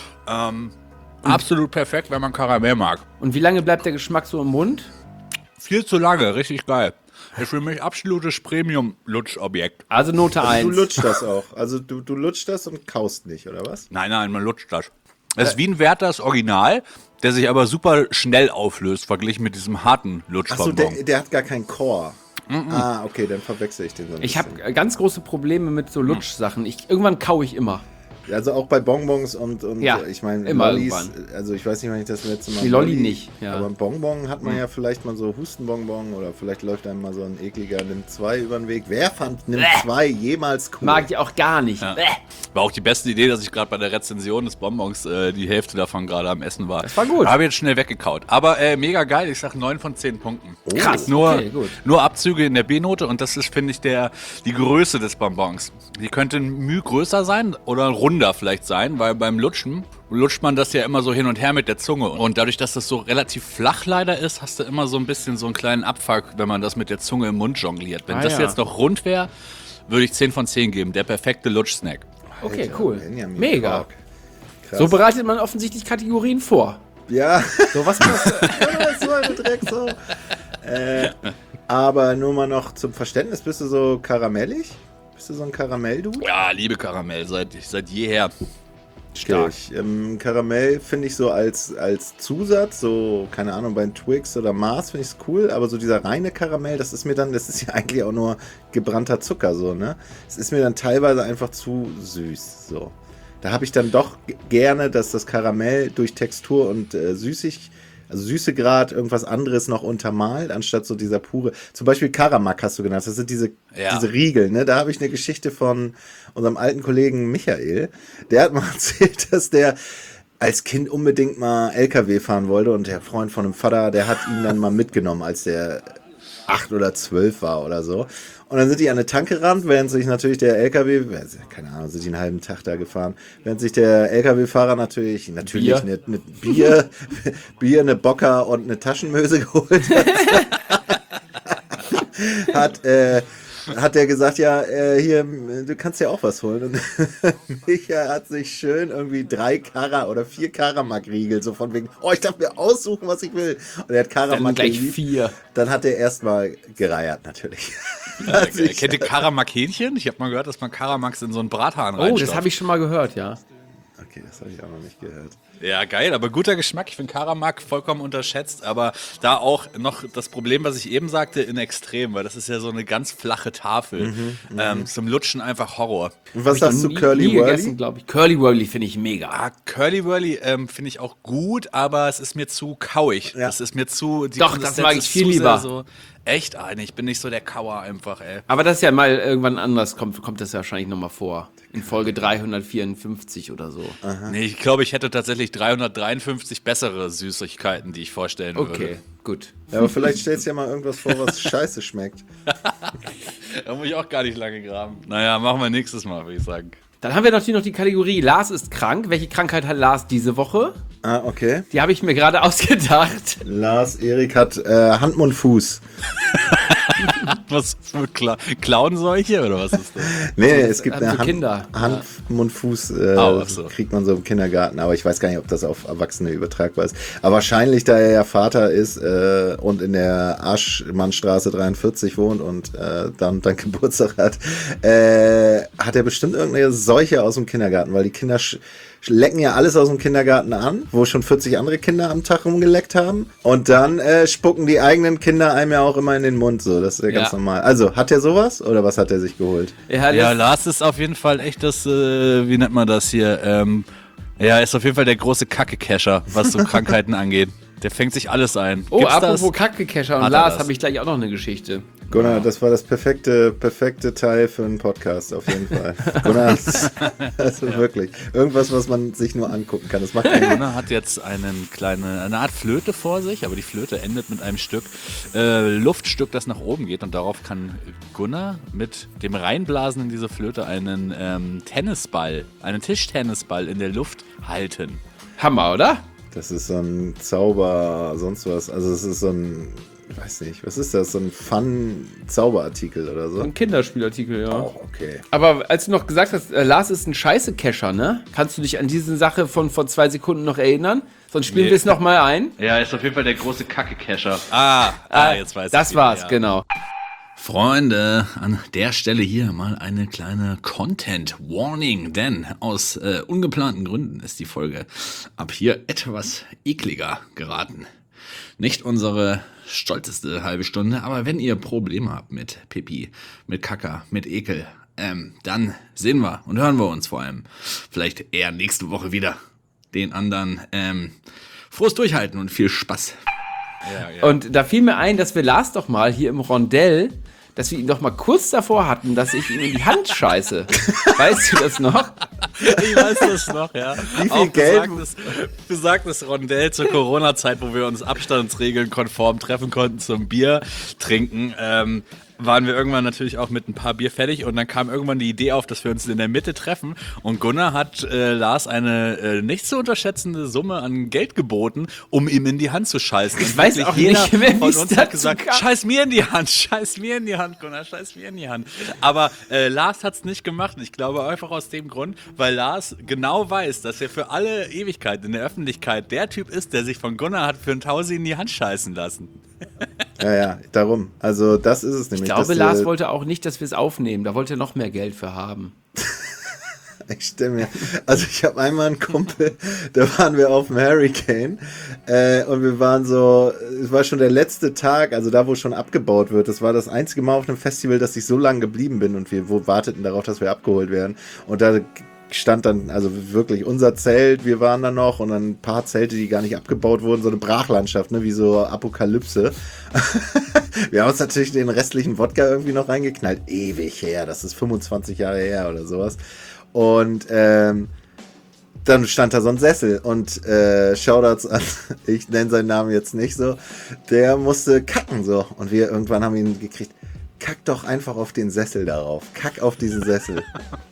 Absolut perfekt, wenn man Karamell mag. Und wie lange bleibt der Geschmack so im Mund? Viel zu lange, richtig geil. Ist für mich absolutes Premium-Lutschobjekt. Also Note Du 1. lutschst das auch. Also du lutschst das und kaust nicht, oder was? Nein, man lutscht das. Es ist wie ein Werthers Original, der sich aber super schnell auflöst, verglichen mit diesem harten Achso, Lutschbonbon. der hat gar keinen Core. Ah, okay, dann verwechsel ich den so ein Ich bisschen. habe ganz große Probleme mit so Lutschsachen. Irgendwann kaue ich immer. Also auch bei Bonbons und Ja, ich meine immer Lollis, irgendwann. also ich weiß nicht, wann ich das letzte Mal... Die Lolli nicht, ja. Aber ein Bonbon hat man ja vielleicht mal so Hustenbonbon oder vielleicht läuft einem mal so ein ekliger Nimm 2 über den Weg. Wer fand Nimm 2 jemals cool? Mag ich auch gar nicht. Ja. War auch die beste Idee, dass ich gerade bei der Rezension des Bonbons die Hälfte davon gerade am Essen war. Das war gut. Habe jetzt schnell weggekaut. Aber mega geil, ich sag 9 von 10 Punkten. Krass, Nur, okay, gut. nur Abzüge in der B-Note und das ist, finde ich, die Größe des Bonbons. Die könnte ein Müh größer sein oder runder vielleicht sein, weil beim Lutschen lutscht man das ja immer so hin und her mit der Zunge. Und dadurch, dass das so relativ flach leider ist, hast du immer so ein bisschen so einen kleinen Abfuck, wenn man das mit der Zunge im Mund jongliert. Wenn das ja. jetzt noch rund wäre, würde ich 10 von 10 geben. Der perfekte Lutschsnack. Okay, Alter, cool. Benjamin Mega. Quark. Krass. So bereitet man offensichtlich Kategorien vor. Ja, So was machst du? so eine Drecksau. Aber nur mal noch zum Verständnis, bist du so karamellig? Bist du so ein Karamell-Dude? Ja, liebe Karamell, seit jeher. Stark. Karamell finde ich so als Zusatz, so, keine Ahnung, bei Twix oder Mars finde ich es cool, aber so dieser reine Karamell, das ist ja eigentlich auch nur gebrannter Zucker, so, ne? Es ist mir dann teilweise einfach zu süß, so. Da habe ich dann doch gerne, dass das Karamell durch Textur und Süßegrad irgendwas anderes noch untermalt, anstatt so dieser pure, zum Beispiel Karamak hast du genannt, das sind diese Riegel, ne? Da habe ich eine Geschichte von unserem alten Kollegen Michael, der hat mal erzählt, dass der als Kind unbedingt mal LKW fahren wollte und der Freund von dem Vater, der hat ihn dann mal mitgenommen, als der 8 oder 12 war oder so. Und dann sind die an eine Tanke gerannt, während sich natürlich der LKW, keine Ahnung, sind die einen halben Tag da gefahren, während sich der LKW-Fahrer natürlich Bier. eine Bier, eine Bocker und eine Taschenmöse geholt hat. Hat der gesagt, ja, hier, du kannst ja auch was holen. Und Micha hat sich schön irgendwie 4 Karamak-Riegel, so von wegen, ich darf mir aussuchen, was ich will. Und er hat Karamak Dann gleich geliebt. 4. Dann hat er erstmal gereiert, natürlich. Kennt ihr Karamak-Hähnchen? Ich habe mal gehört, dass man Karamaks in so einen Brathahn reinstopft. Oh, das habe ich schon mal gehört, ja. Okay, das habe ich auch noch nicht gehört. Ja, geil, aber guter Geschmack. Ich finde Karamak vollkommen unterschätzt, aber da auch noch das Problem, was ich eben sagte, in Extrem, weil das ist ja so eine ganz flache Tafel. Zum Lutschen einfach Horror. Und was sagst du, nie Curly gegessen, Whirly? glaube ich. Curly Whirly finde ich mega. Curly Whirly finde ich auch gut, aber es ist mir zu kauig. Ja. Das ist mir zu... Die Doch, Konsistenz das mag ich ist viel zu sehr lieber. So, echt? Nee, ich bin nicht so der Kauer einfach, ey. Aber das ist ja mal irgendwann anders, kommt das ja wahrscheinlich nochmal vor. In Folge 354 oder so. Nee, ich glaube, ich hätte tatsächlich 353 bessere Süßigkeiten, die ich vorstellen würde. Okay, gut. Ja, aber vielleicht stellst du ja mal irgendwas vor, was scheiße schmeckt. Da muss ich auch gar nicht lange graben. Naja, machen wir nächstes Mal, würde ich sagen. Dann haben wir natürlich noch die Kategorie Lars ist krank. Welche Krankheit hat Lars diese Woche? Ah, okay. Die habe ich mir gerade ausgedacht. Lars Erik hat Hand, Mund, Fuß. Was für Klauenseuche oder was ist das? Nee, es gibt für eine Kinder. Hand, Mund, Fuß, ach so. kriegt man so im Kindergarten, aber ich weiß gar nicht, ob das auf Erwachsene übertragbar ist. Aber wahrscheinlich, da er ja Vater ist und in der Aschmannstraße 43 wohnt und dann Geburtstag hat er bestimmt irgendeine Seuche aus dem Kindergarten, weil die Kinder lecken ja alles aus dem Kindergarten an, wo schon 40 andere Kinder am Tag rumgeleckt haben. Und dann spucken die eigenen Kinder einem ja auch immer in den Mund. So, das ist ja ganz normal. Also, hat er sowas oder was hat er sich geholt? Ja, Lars ist auf jeden Fall echt das, wie nennt man das hier? Ist auf jeden Fall der große Kacke-Cacher, was so Krankheiten angeht. Der fängt sich alles ein. Oh, Gibt's apropos das? Kacke-Kescher und Hat er Lars das? habe ich gleich auch noch eine Geschichte. Gunnar, das war das perfekte Teil für einen Podcast, auf jeden Fall. Gunnar, also wirklich. Irgendwas, was man sich nur angucken kann. Das macht keinen Gunnar hat jetzt eine Art Flöte vor sich, aber die Flöte endet mit einem Stück Luftstück, das nach oben geht. Und darauf kann Gunnar mit dem Reinblasen in diese Flöte einen Tischtennisball in der Luft halten. Hammer, oder? Das ist so ein Zauber, sonst was. Also es ist so ein, ich weiß nicht, was ist das? So ein Fun-Zauberartikel oder so? Ein Kinderspielartikel, ja. Oh, okay. Aber als du noch gesagt hast, Lars ist ein Scheiße-Kescher, ne? Kannst du dich an diese Sache von vor 2 Sekunden noch erinnern? Sonst spielen wir es nochmal ein. Ja, ist auf jeden Fall der große Kacke-Cacher. Jetzt weiß ich. Das war's, ja. genau. Freunde, an der Stelle hier mal eine kleine Content-Warning, denn aus ungeplanten Gründen ist die Folge ab hier etwas ekliger geraten. Nicht unsere stolzeste halbe Stunde, aber wenn ihr Probleme habt mit Pipi, mit Kaka, mit Ekel, dann sehen wir und hören wir uns vor allem vielleicht eher nächste Woche wieder. Den anderen frohes Durchhalten und viel Spaß. Ja. Und da fiel mir ein, dass wir Lars doch mal hier im Rondell, dass wir ihn doch mal kurz davor hatten, dass ich ihm in die Hand scheiße. Weißt du das noch? Ich weiß das noch, ja. Wie viel Geld? Besagtes Rondell zur Corona-Zeit, wo wir uns Abstandsregeln konform treffen konnten zum Bier trinken, waren wir irgendwann natürlich auch mit ein paar Bier fertig und dann kam irgendwann die Idee auf, dass wir uns in der Mitte treffen und Gunnar hat Lars eine nicht zu unterschätzende Summe an Geld geboten, um ihm in die Hand zu scheißen. Ich Und weiß wirklich auch jeder nicht mehr, von wie's uns dazu hat gesagt, kam. scheiß mir in die Hand, Gunnar, scheiß mir in die Hand. Aber Lars hat's nicht gemacht. Ich glaube einfach aus dem Grund, weil Lars genau weiß, dass er für alle Ewigkeit in der Öffentlichkeit der Typ ist, der sich von Gunnar hat für einen Tausi in die Hand scheißen lassen. Ja, darum. Also das ist es nämlich. Ich glaube, Lars wollte auch nicht, dass wir es aufnehmen. Da wollte er noch mehr Geld für haben. Ich stelle mir, also ich habe einmal einen Kumpel, da waren wir auf dem Hurricane und wir waren so, es war schon der letzte Tag, also da, wo schon abgebaut wird. Das war das einzige Mal auf einem Festival, dass ich so lange geblieben bin und wir warteten darauf, dass wir abgeholt werden. Und da stand dann, also wirklich unser Zelt, wir waren da noch und dann ein paar Zelte, die gar nicht abgebaut wurden, so eine Brachlandschaft, ne, wie so Apokalypse. Wir haben uns natürlich den restlichen Wodka irgendwie noch reingeknallt. Ewig her, das ist 25 Jahre her oder sowas. Und dann stand da so ein Sessel und Shoutouts an, ich nenne seinen Namen jetzt nicht so, der musste kacken so. Und wir irgendwann haben ihn gekriegt, kack doch einfach auf den Sessel darauf. Kack auf diesen Sessel.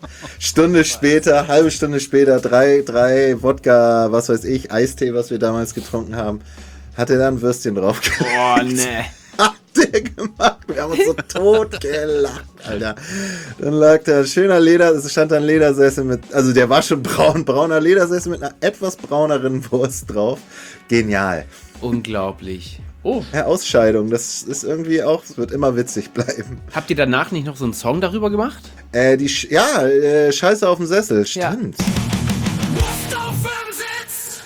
Halbe Stunde später, drei Wodka, was weiß ich, Eistee, was wir damals getrunken haben, hat er da ein Würstchen drauf gelegt. Oh, ne. Hat der gemacht. Wir haben uns so tot gelacht, Alter. Dann lag da es stand da ein Ledersessel mit, also der war schon brauner Ledersessel mit einer etwas brauneren Wurst drauf. Genial. Unglaublich. Oh, Ja, Ausscheidung, das ist irgendwie auch, es wird immer witzig bleiben. habt ihr danach nicht noch so einen Song darüber gemacht? Scheiße auf dem Sessel, Ja. stimmt. Luft auf dem Sitz,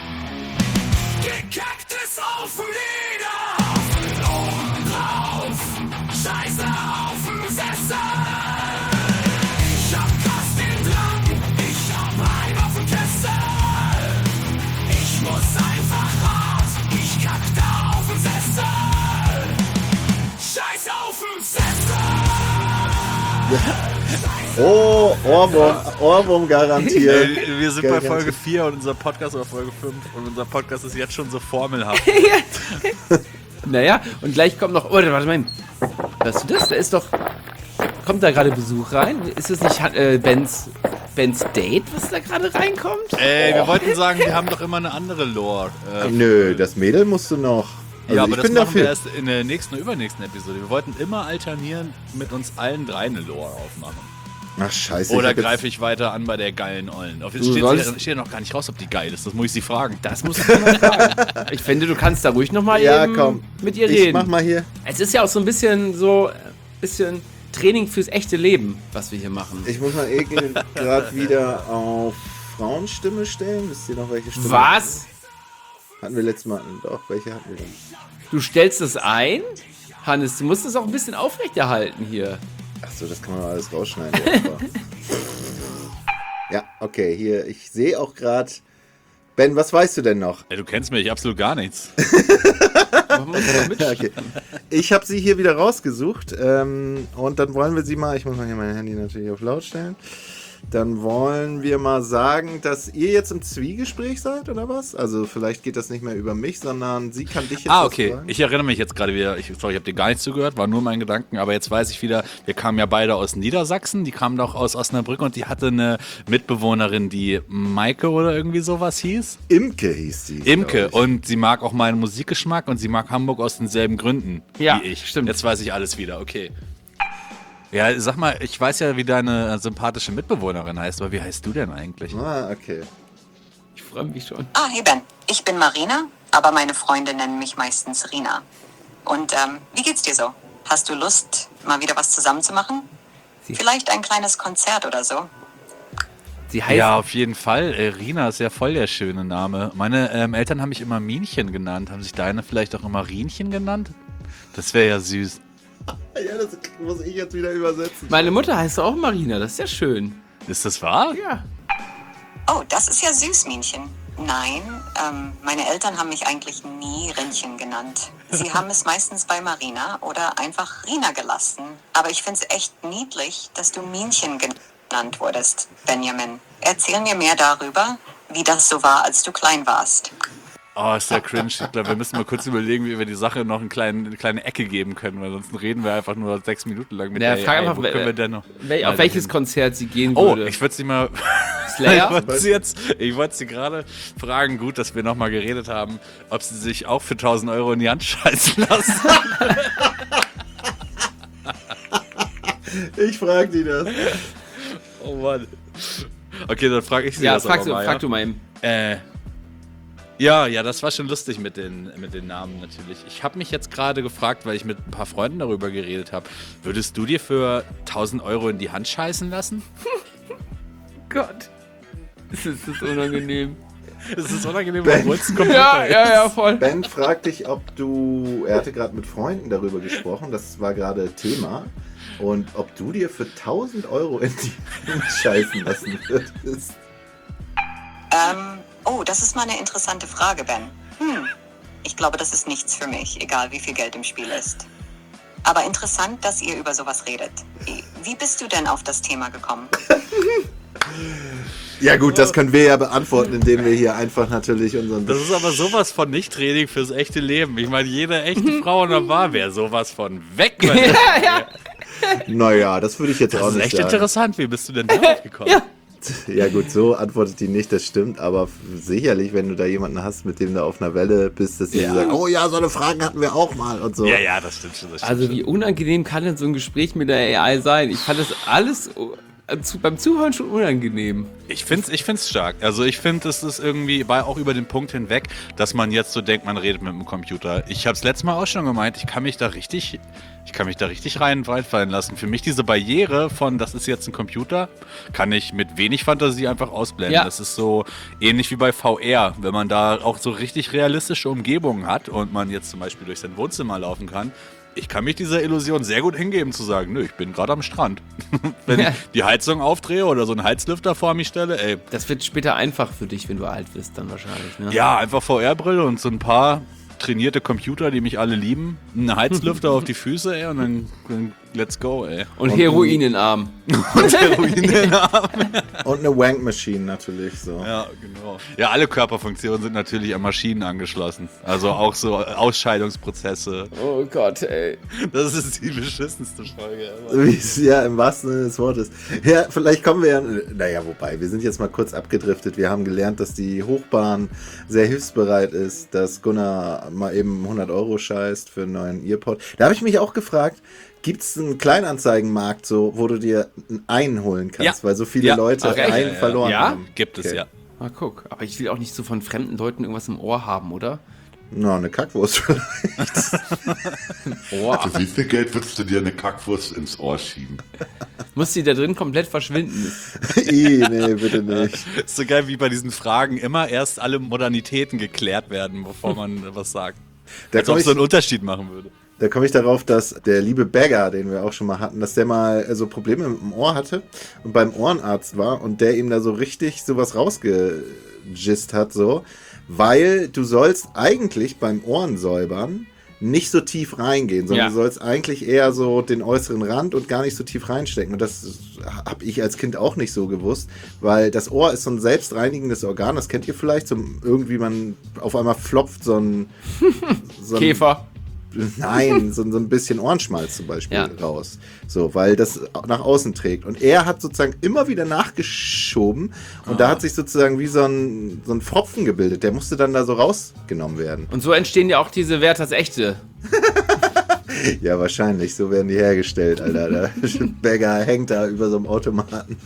gekacktes auf dem Leder, Ohren drauf, Scheiße auf dem Sessel. Ich hab krass den Drang, ich hab Heim auf dem Kessel. Ich muss einfach raus, ich kack da auf dem Sessel. Scheiße auf dem Sessel. Oh, Ohrwurm garantiert. Wir sind bei Folge 4 und unser Podcast war Folge 5 und unser Podcast ist jetzt schon so formelhaft. Naja, und gleich kommt noch. Oh, warte mal. Hörst du das? Da ist doch. Kommt da gerade Besuch rein? Ist das nicht Bens Date, was da gerade reinkommt? Wir wollten sagen, wir haben doch immer eine andere Lore. Nö, das Mädel musst du noch. Also Ja, aber ich das bin machen wir dafür. erst in der nächsten, übernächsten Episode. Wir wollten immer alternieren, mit uns allen drei eine Lore aufmachen. Ach, scheiße. Oder greife ich weiter an bei der geilen Ollen? Jetzt steht ja noch gar nicht raus, ob die geil ist. Das muss ich sie fragen. Das muss ich mal fragen. Ich finde, du kannst da ruhig nochmal mit ihr Ich reden. mach mal hier. Es ist ja auch so ein bisschen Training fürs echte Leben, was wir hier machen. Ich muss mal gerade wieder auf Frauenstimme stellen. Wisst ihr noch, welche Stimme? Was? Hatten wir letztes Mal. Doch, welche hatten wir denn? Du stellst das ein? Hannes, du musst das auch ein bisschen aufrechterhalten hier. Achso, das kann man alles rausschneiden. der Opfer. Ja, okay, hier. Ich sehe auch gerade. Ben, was weißt du denn noch? Ey, du kennst mich absolut gar nichts. Machen wir das mal mit. Okay. Ich habe sie hier wieder rausgesucht. Und dann wollen wir sie mal. Ich muss mal hier mein Handy natürlich auf laut stellen. Dann wollen wir mal sagen, dass ihr jetzt im Zwiegespräch seid, oder was? Also vielleicht geht das nicht mehr über mich, sondern sie kann dich jetzt was Okay. fragen. Ich erinnere mich jetzt gerade wieder. Ich habe dir gar nicht zugehört, war nur mein Gedanken. Aber jetzt weiß ich wieder, wir kamen ja beide aus Niedersachsen. Die kamen doch aus Osnabrück und die hatte eine Mitbewohnerin, die Maike oder irgendwie sowas hieß. Imke hieß sie. Imke. glaub ich. Und sie mag auch meinen Musikgeschmack und sie mag Hamburg aus denselben Gründen Ja, wie ich. stimmt. Jetzt weiß ich alles wieder. Okay. Ja, sag mal, ich weiß ja, wie deine sympathische Mitbewohnerin heißt, aber wie heißt du denn eigentlich? Ah, okay. Ich freue mich schon. Ah, hey Ben, ich bin Marina, aber meine Freunde nennen mich meistens Rina. Und wie geht's dir so? Hast du Lust, mal wieder was zusammen zu machen? Vielleicht ein kleines Konzert oder so? Sie heißt. Ja, auf jeden Fall. Rina ist ja voll der schöne Name. Meine Eltern haben mich immer Minchen genannt. Haben sich deine vielleicht auch immer Rienchen genannt? Das wäre ja süß. Ja, das muss ich jetzt wieder übersetzen. Meine Mutter heißt auch Marina, das ist ja schön. Ist das wahr? Ja. Oh, das ist ja süß, Minchen. Nein, meine Eltern haben mich eigentlich nie Rinnchen genannt. Sie haben es meistens bei Marina oder einfach Rina gelassen. Aber ich find's echt niedlich, dass du Minchen genannt wurdest, Benjamin. Erzähl mir mehr darüber, wie das so war, als du klein warst. Oh, ist ja cringe. Ich glaube, wir müssen mal kurz überlegen, wie wir die Sache noch eine kleine Ecke geben können, weil sonst reden wir einfach nur 6 Minuten lang mit Ja, der frag AI. einfach, Wo können wir denn noch? Auf welches Konzert sie gehen Oh, würde. ich würde sie mal... Slayer? Ich wollte sie gerade fragen, gut, dass wir nochmal geredet haben, ob sie sich auch für 1.000 Euro in die Hand scheißen lassen. Ich frag die das. Oh Mann. Okay, dann frage ich sie Ja, das frag aber mal. du mal eben. Ja, das war schon lustig mit den Namen natürlich. Ich habe mich jetzt gerade gefragt, weil ich mit ein paar Freunden darüber geredet habe, würdest du dir für 1.000 Euro in die Hand scheißen lassen? Gott. Das ist unangenehm. Das ist unangenehm, obwohl es kommt. Ja, voll. Ben fragt dich, ob du. Er hatte gerade mit Freunden darüber gesprochen, das war gerade Thema. Und ob du dir für 1.000 Euro in die Hand scheißen lassen würdest. Oh, das ist mal eine interessante Frage, Ben. Ich glaube, das ist nichts für mich, egal wie viel Geld im Spiel ist. Aber interessant, dass ihr über sowas redet. Wie bist du denn auf das Thema gekommen? Ja gut, das können wir ja beantworten, indem wir hier einfach natürlich unseren... Das ist aber sowas von Nicht-Training fürs echte Leben. Ich meine, jede echte Frau in der Bar wäre sowas von weg. Naja, das würde ich jetzt auch Das ist nicht echt sagen. interessant. Wie bist du denn darauf gekommen? Ja gut, so antwortet die nicht, das stimmt, aber sicherlich, wenn du da jemanden hast, mit dem du auf einer Welle bist, dass die sagen, oh ja, so eine Frage hatten wir auch mal und so. Ja, das stimmt schon. Also wie unangenehm kann denn so ein Gespräch mit der AI sein? Ich fand das alles beim Zuhören schon unangenehm. Ich find's stark. Also ich finde, es ist irgendwie auch über den Punkt hinweg, dass man jetzt so denkt, man redet mit dem Computer. Ich habe es letztes Mal auch schon gemeint, ich kann mich da richtig reinfallen lassen. Für mich diese Barriere von, das ist jetzt ein Computer, kann ich mit wenig Fantasie einfach ausblenden. Ja. Das ist so ähnlich wie bei VR, wenn man da auch so richtig realistische Umgebungen hat und man jetzt zum Beispiel durch sein Wohnzimmer laufen kann. Ich kann mich dieser Illusion sehr gut hingeben, zu sagen, nö, ich bin gerade am Strand. Wenn ich die Heizung aufdrehe oder so einen Heizlüfter vor mich stelle, ey. Das wird später einfach für dich, wenn du alt bist, dann wahrscheinlich, ne? Ja, einfach VR-Brille und so ein paar trainierte Computer, die mich alle lieben. Ein Heizlüfter auf die Füße, ey, und dann let's go, ey. Und Heroin in den Arm. Und eine Wank-Machine natürlich, so. Ja, genau. Ja, alle Körperfunktionen sind natürlich an Maschinen angeschlossen. Also auch so Ausscheidungsprozesse. Oh Gott, ey. Das ist die beschissenste Folge ever. Wie es ja im wahrsten Sinne des Wortes. Ja, vielleicht kommen wir ja, naja, wobei, wir sind jetzt mal kurz abgedriftet. Wir haben gelernt, dass die Hochbahn sehr hilfsbereit ist, dass Gunnar mal eben 100 € scheißt für einen neuen Earpod. Da habe ich mich auch gefragt, gibt es einen Kleinanzeigenmarkt, so, wo du dir einen holen kannst, Ja. weil so viele Ja. Leute Ach, echt? einen verloren Ja? haben? Gibt es Okay. ja. Ah, guck. Aber ich will auch nicht so von fremden Leuten irgendwas im Ohr haben, oder? Na, eine Kackwurst vielleicht. Ohr. Für wie viel Geld würdest du dir eine Kackwurst ins Ohr schieben? Muss die da drin komplett verschwinden? Nee, bitte nicht. Ist so geil, wie bei diesen Fragen immer erst alle Modalitäten geklärt werden, bevor man was sagt. Da Als ob komme es so ich, einen Unterschied machen würde. da komm ich darauf, dass der liebe Bagger, den wir auch schon mal hatten, dass der mal so Probleme mit dem Ohr hatte und beim Ohrenarzt war und der ihm da so richtig sowas rausgegist hat, so. Weil du sollst eigentlich beim Ohrensäubern nicht so tief reingehen, sondern Ja. du sollst eigentlich eher so den äußeren Rand und gar nicht so tief reinstecken. Und das habe ich als Kind auch nicht so gewusst, weil das Ohr ist so ein selbstreinigendes Organ, das kennt ihr vielleicht, so irgendwie man auf einmal flopft so ein Käfer. Nein, so ein bisschen Ohrenschmalz zum Beispiel Ja. raus. So, weil das nach außen trägt. Und er hat sozusagen immer wieder nachgeschoben und da hat sich sozusagen wie so ein Pfropfen gebildet. Der musste dann da so rausgenommen werden. Und so entstehen ja auch diese Werthers Echte. Ja, wahrscheinlich. So werden die hergestellt, Alter. Der Bagger hängt da über so einem Automaten.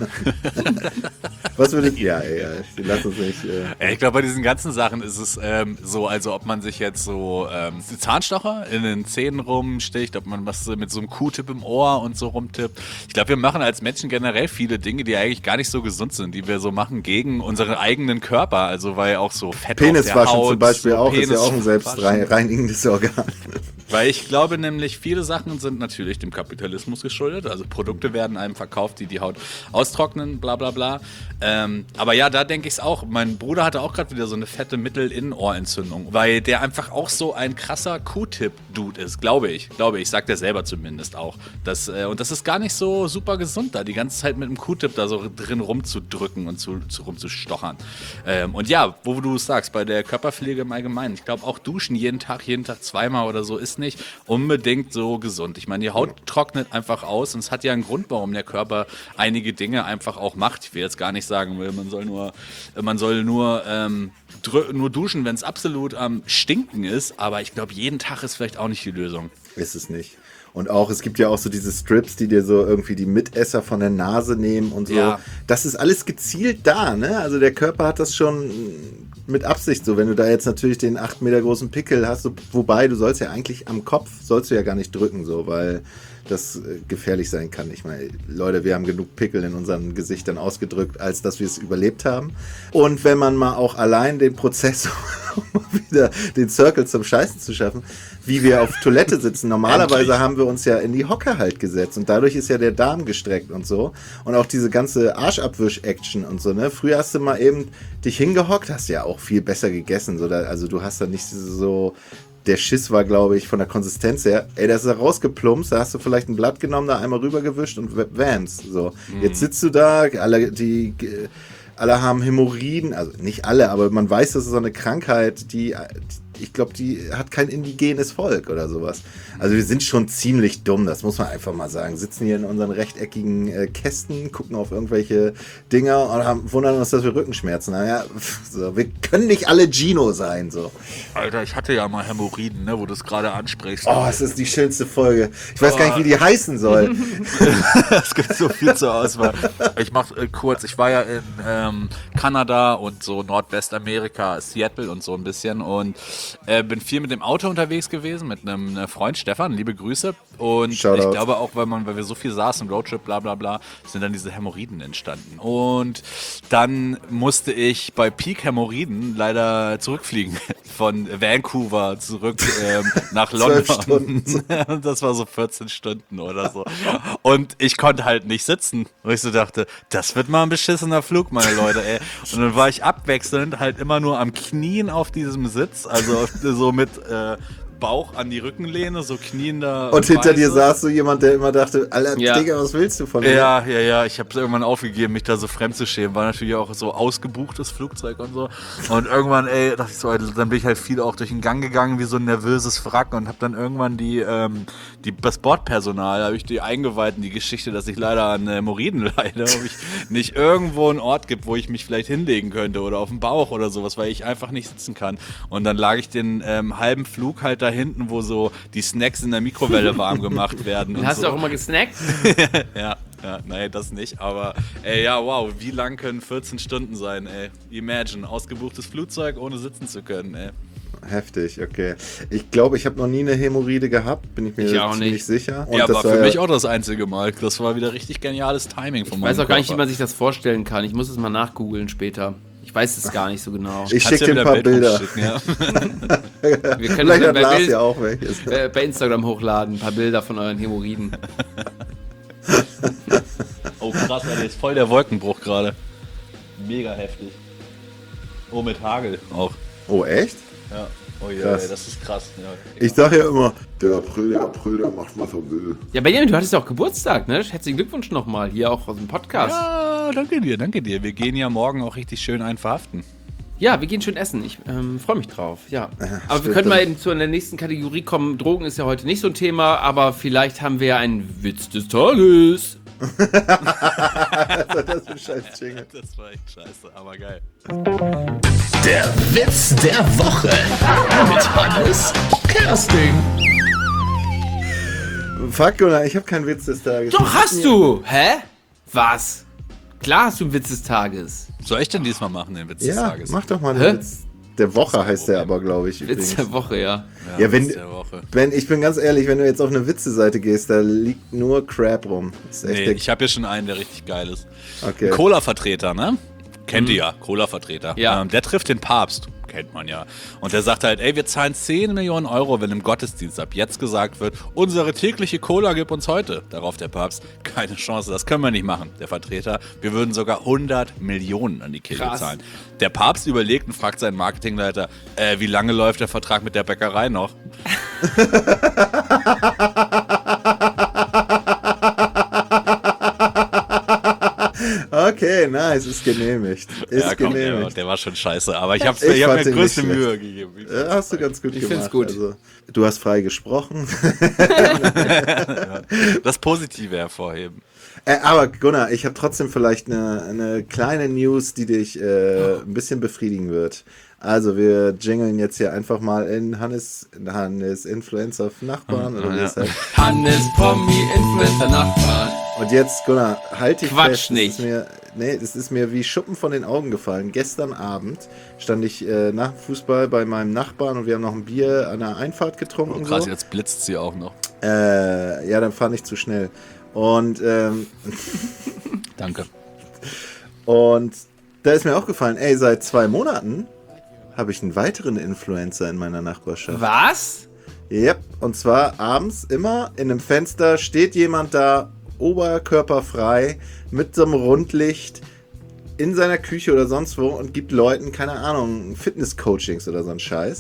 Was würdet ihr? Ja, lass uns nicht. Ich glaube, bei diesen ganzen Sachen ist es so, also ob man sich jetzt so Zahnstocher in den Zähnen rumsticht, ob man was mit so einem Q-Tip im Ohr und so rumtippt. Ich glaube, wir machen als Menschen generell viele Dinge, die eigentlich gar nicht so gesund sind, die wir so machen gegen unseren eigenen Körper. Also weil auch so Fett auf der Peniswaschen Haut, zum Beispiel so auch, ist ja auch ein Peniswaschen. selbstreinigendes Organ. Weil ich glaube nämlich, viele Sachen sind natürlich dem Kapitalismus geschuldet. Also Produkte werden einem verkauft, die die Haut austrocknen, bla bla bla. Aber ja, da denke ich es auch. Mein Bruder hatte auch gerade wieder so eine fette Mittelinnenohrentzündung, weil der einfach auch so ein krasser Q-Tip-Dude ist, glaube ich. Sagt er selber zumindest auch. Und das ist gar nicht so super gesund, da die ganze Zeit mit dem Q-Tip da so drin rumzudrücken und rumzustochern. Und ja, wo du sagst, bei der Körperpflege im Allgemeinen, ich glaube auch duschen jeden Tag zweimal oder so ist nicht unbedingt so gesund. Ich meine, die Haut trocknet einfach aus und es hat ja einen Grund, warum der Körper einige Dinge einfach auch macht. Ich will jetzt gar nicht sagen, man soll nur duschen, wenn es absolut am Stinken ist, aber ich glaube, jeden Tag ist vielleicht auch nicht die Lösung. Ist es nicht. Und auch, es gibt ja auch so diese Strips, die dir so irgendwie die Mitesser von der Nase nehmen und so. Ja. Das ist alles gezielt da, ne? Also der Körper hat das schon mit Absicht so. Wenn du da jetzt natürlich den 8 Meter großen Pickel hast, so, wobei du sollst ja eigentlich am Kopf, sollst du ja gar nicht drücken, so, weil das gefährlich sein kann. Ich meine, Leute, wir haben genug Pickel in unseren Gesichtern ausgedrückt, als dass wir es überlebt haben. Und wenn man mal auch allein den Prozess, um wieder den Circle zum Scheißen zu schaffen, wie wir auf Toilette sitzen. Normalerweise haben wir uns ja in die Hocke halt gesetzt und dadurch ist ja der Darm gestreckt und so. Und auch diese ganze Arschabwisch-Action und so, ne? Früher hast du mal eben dich hingehockt, hast ja auch viel besser gegessen. So, also du hast da nicht so der Schiss war, glaube ich, von der Konsistenz her, ey, das ist da rausgeplumpst, da hast du vielleicht ein Blatt genommen, da einmal rübergewischt und Vans. So. Jetzt sitzt du da, alle haben Hämorrhoiden, also nicht alle, aber man weiß, das ist so eine Krankheit, die ich glaube, die hat kein indigenes Volk oder sowas. Also wir sind schon ziemlich dumm, das muss man einfach mal sagen. Sitzen hier in unseren rechteckigen Kästen, gucken auf irgendwelche Dinger und wundern uns, dass wir Rückenschmerzen haben. Ja, so, wir können nicht alle Gino sein. So. Alter, ich hatte ja mal Hämorrhoiden, ne, wo du es gerade ansprichst. Oh, es ist die schönste Folge. Ich weiß gar nicht, wie die heißen soll. Es gibt so viel zur Auswahl. Ich mach kurz, ich war ja in Kanada und so Nordwestamerika, Seattle und so ein bisschen und bin viel mit dem Auto unterwegs gewesen, mit einem Freund Stefan, liebe Grüße. Und Shoutout. Ich glaube auch, weil wir so viel saßen, Roadtrip, bla bla bla, sind dann diese Hämorrhoiden entstanden. Und dann musste ich bei Peak Hämorrhoiden leider zurückfliegen. Von Vancouver zurück nach London. 12 Stunden. Das war so 14 Stunden oder so. Und ich konnte halt nicht sitzen. Und ich so dachte, das wird mal ein beschissener Flug, meine Leute, ey. Und dann war ich abwechselnd halt immer nur am Knien auf diesem Sitz, also so mit Bauch an die Rückenlehne, so kniender. Und hinter dir saß so jemand, der immer dachte, Alter, Digga, was willst du von mir? Ja, ich habe es irgendwann aufgegeben, mich da so fremd zu schämen. War natürlich auch so ausgebuchtes Flugzeug und so. Und irgendwann, dachte ich so, dann bin ich halt viel auch durch den Gang gegangen, wie so ein nervöses Wrack und habe dann irgendwann das Bordpersonal, habe ich die eingeweiht in die Geschichte, dass ich leider an Hämorrhoiden leide, ob ich nicht irgendwo einen Ort gibt, wo ich mich vielleicht hinlegen könnte oder auf dem Bauch oder sowas, weil ich einfach nicht sitzen kann. Und dann lag ich den halben Flug halt da hinten, wo so die Snacks in der Mikrowelle warm gemacht werden. Und Hast so. du auch immer gesnackt? Ja, nein, das nicht, aber wow, wie lang können 14 Stunden sein, ey? Imagine, ausgebuchtes Flugzeug, ohne sitzen zu können, ey. Heftig, okay. Ich glaube, ich habe noch nie eine Hämorrhoide gehabt, bin ich mir ziemlich sicher. Und Ja, das war für mich auch das einzige Mal. Das war wieder richtig geniales Timing von meinem Ich weiß auch gar nicht, wie Körper. man sich das vorstellen kann. Ich muss es mal nachgoogeln später. Ich weiß es gar nicht so genau. Ich Kannst schicke dir ein wieder paar Bilder. Bild rumschicken, ja. Wir können Vielleicht es hat bei, Lars ja auch welches. bei Instagram hochladen, ein paar Bilder von euren Hämorrhoiden. Oh krass, Alter, jetzt voll der Wolkenbruch gerade. Mega heftig. Oh, mit Hagel auch. Oh, echt? Ja. Oh ja, Krass. ey, das ist krass. Ja. Ich sag ja immer, Der April, der macht, was er will. Ja, Benjamin, du hattest ja auch Geburtstag, ne? Herzlichen Glückwunsch nochmal, hier auch aus dem Podcast. Ja, danke dir. Wir gehen ja morgen auch richtig schön einen verhaften. Ja, wir gehen schön essen. Ich freue mich drauf, ja. Aber wir stimmt. können mal eben zu einer nächsten Kategorie kommen. Drogen ist ja heute nicht so ein Thema, aber vielleicht haben wir ja einen Witz des Tages. das ist ein scheiß Jingle. Das war echt scheiße, aber geil. Der Witz der Woche mit Hannes Kersting. Fuck, Gunnar, ich habe keinen Witz des Tages. Doch, hast du! Hä? Was? Klar hast du einen Witz des Tages. Soll ich denn diesmal machen, den Witz des Ja, Tages? mach doch mal Hä? einen Witz. Der Woche heißt der aber, glaube ich. Witz Übrigens. der Woche, ja. Ja, Witz der Woche. wenn ich bin ganz ehrlich, wenn du jetzt auf eine Witze-Seite gehst, da liegt nur Crap rum. Das ist echt Nee, ich habe hier schon einen, der richtig geil ist. okay. Ein Cola-Vertreter, ne? Kennt ihr ja, Cola-Vertreter. Ja. Der trifft den Papst. Kennt man ja. Und der sagt halt, ey, wir zahlen 10 Millionen Euro, wenn im Gottesdienst ab jetzt gesagt wird, unsere tägliche Cola gib uns heute. Darauf der Papst, keine Chance, das können wir nicht machen. Der Vertreter, wir würden sogar 100 Millionen an die Kirche Krass. zahlen. Der Papst überlegt und fragt seinen Marketingleiter, wie lange läuft der Vertrag mit der Bäckerei noch? Okay, nice, ist genehmigt. Ist Ja, komm, genehmigt. der war schon scheiße, aber ich hab Ich mir fand ihn größte nicht Mühe schlecht. gegeben. Hast du ganz gut Ich gemacht. find's gut. Also, du hast frei gesprochen. Das Positive hervorheben. Aber Gunnar, ich habe trotzdem vielleicht eine kleine News, die dich ein bisschen befriedigen wird. Also wir jingeln jetzt hier einfach mal in Hannes Influencer Nachbarn. Oder wie das heißt. Hannes Pommi, Influencer Nachbarn. Und jetzt, Gunnar, halt dich Quatsch fest. nicht. Das ist mir wie Schuppen von den Augen gefallen. Gestern Abend stand ich nach dem Fußball bei meinem Nachbarn und wir haben noch ein Bier an der Einfahrt getrunken. Oh, krass, so. jetzt blitzt sie auch noch. Ja, dann fahr nicht zu schnell. Und Danke. Und da ist mir auch gefallen, ey, seit 2 Monaten habe ich einen weiteren Influencer in meiner Nachbarschaft. Was? Yep, und zwar abends immer in einem Fenster steht jemand da, oberkörperfrei, mit so einem Rundlicht in seiner Küche oder sonst wo und gibt Leuten, keine Ahnung, Fitness-Coachings oder so ein Scheiß.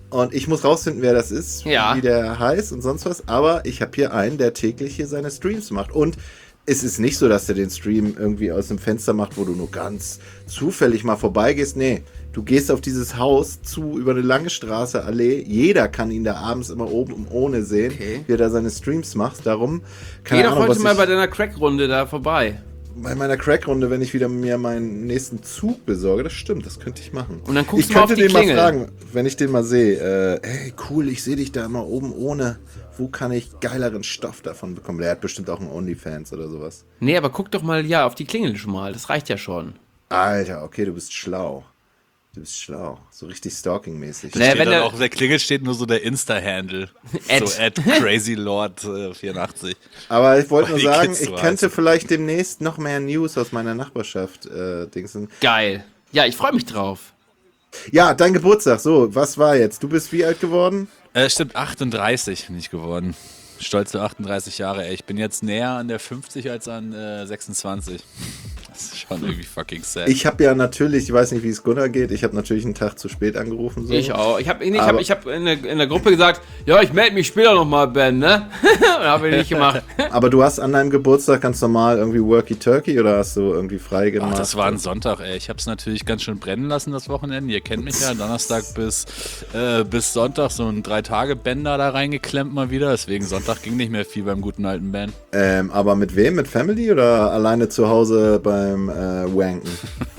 Und ich muss rausfinden, wer das ist, Ja. wie der heißt und sonst was. Aber ich habe hier einen, der täglich hier seine Streams macht. Und es ist nicht so, dass er den Stream irgendwie aus dem Fenster macht, wo du nur ganz zufällig mal vorbeigehst. Nee, du gehst auf dieses Haus zu, über eine lange Straße, Allee. Jeder kann ihn da abends immer oben ohne sehen, wie er da seine Streams macht. Darum, Geh doch heute mal bei deiner Crack-Runde da vorbei. bei meiner Crack-Runde, wenn ich wieder mir meinen nächsten Zug besorge. Das stimmt, das könnte ich machen. Und dann guckst ich du mal auf könnte die den mal Klingel. fragen, wenn ich den mal sehe. Hey, cool, ich sehe dich da immer oben ohne. Wo kann ich geileren Stoff davon bekommen? Der hat bestimmt auch einen OnlyFans oder sowas. Nee, aber guck doch mal, ja, auf die Klingel schon mal. Das reicht ja schon. Alter, okay, du bist schlau. Du bist schlau. So richtig stalking-mäßig. Naja, Steht wenn dann der- auch auf der Klingel steht nur so der Insta-Handle. Ad. So @crazylord84. Aber ich wollte Weil nur die sagen, Kids ich so könnte heißen. vielleicht demnächst noch mehr News aus meiner Nachbarschaft dingsen. Geil. Ja, ich freue mich drauf. Ja, dein Geburtstag. So, was war jetzt? Du bist wie alt geworden? Stimmt, 38 bin ich geworden. Stolze 38 Jahre, ey. Ich bin jetzt näher an der 50 als an 26. Das ist schon irgendwie fucking sad. Ich habe ja natürlich, ich weiß nicht, wie es Gunnar geht, ich habe natürlich einen Tag zu spät angerufen. So. Ich auch. Ich habe Aber- hab in der Gruppe gesagt, ja, ich melde mich später nochmal, Ben, ne? Und habe ich nicht gemacht. Aber du hast an deinem Geburtstag ganz normal irgendwie Worky Turkey oder hast du irgendwie frei gemacht? Ach, das war ein Sonntag, ey. Ich hab's natürlich ganz schön brennen lassen, das Wochenende. Ihr kennt mich ja. Donnerstag bis Sonntag so ein 3-Tage-Bänder da reingeklemmt mal wieder. Deswegen Sonntag ging nicht mehr viel beim guten alten Ben. Aber mit wem? Mit Family oder alleine zu Hause beim Wanken?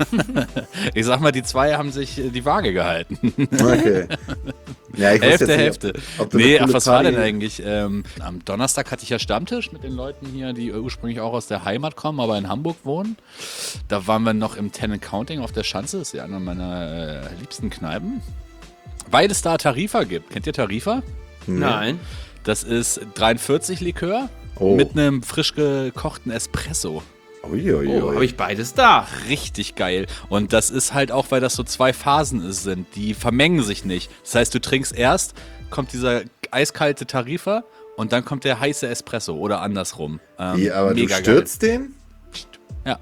Ich sag mal, die zwei haben sich die Waage gehalten. Okay. Ja, ich wusste Hälfte, jetzt Hälfte. nicht, ob du eine Nee, ach, coole was war Party- denn eigentlich? Am Donnerstag hatte ich ja Stammtisch mit den Leuten hier, die ursprünglich auch aus der Heimat kommen, aber in Hamburg wohnen. Da waren wir noch im Tenant Counting auf der Schanze. Das ist ja einer meiner liebsten Kneipen. Weil es da Tarifa gibt. Kennt ihr Tarifa? Nein. Das ist 43 Likör Oh. mit einem frisch gekochten Espresso. Uiuiui. Oh, habe ich beides da. Richtig geil. Und das ist halt auch, weil das so 2 Phasen sind. Die vermengen sich nicht. Das heißt, du trinkst erst, kommt dieser eiskalte Tarifa und dann kommt der heiße Espresso oder andersrum. Wie, aber du mega stürzt den? geil. Ja.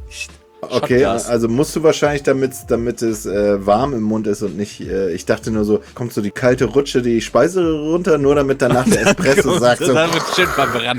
Okay, Shotglas. also musst du wahrscheinlich, damit es warm im Mund ist und nicht, ich dachte nur so, kommt so die kalte Rutsche die Speise runter, nur damit danach der Espresso sagt so, Dann wird schön verbrannt.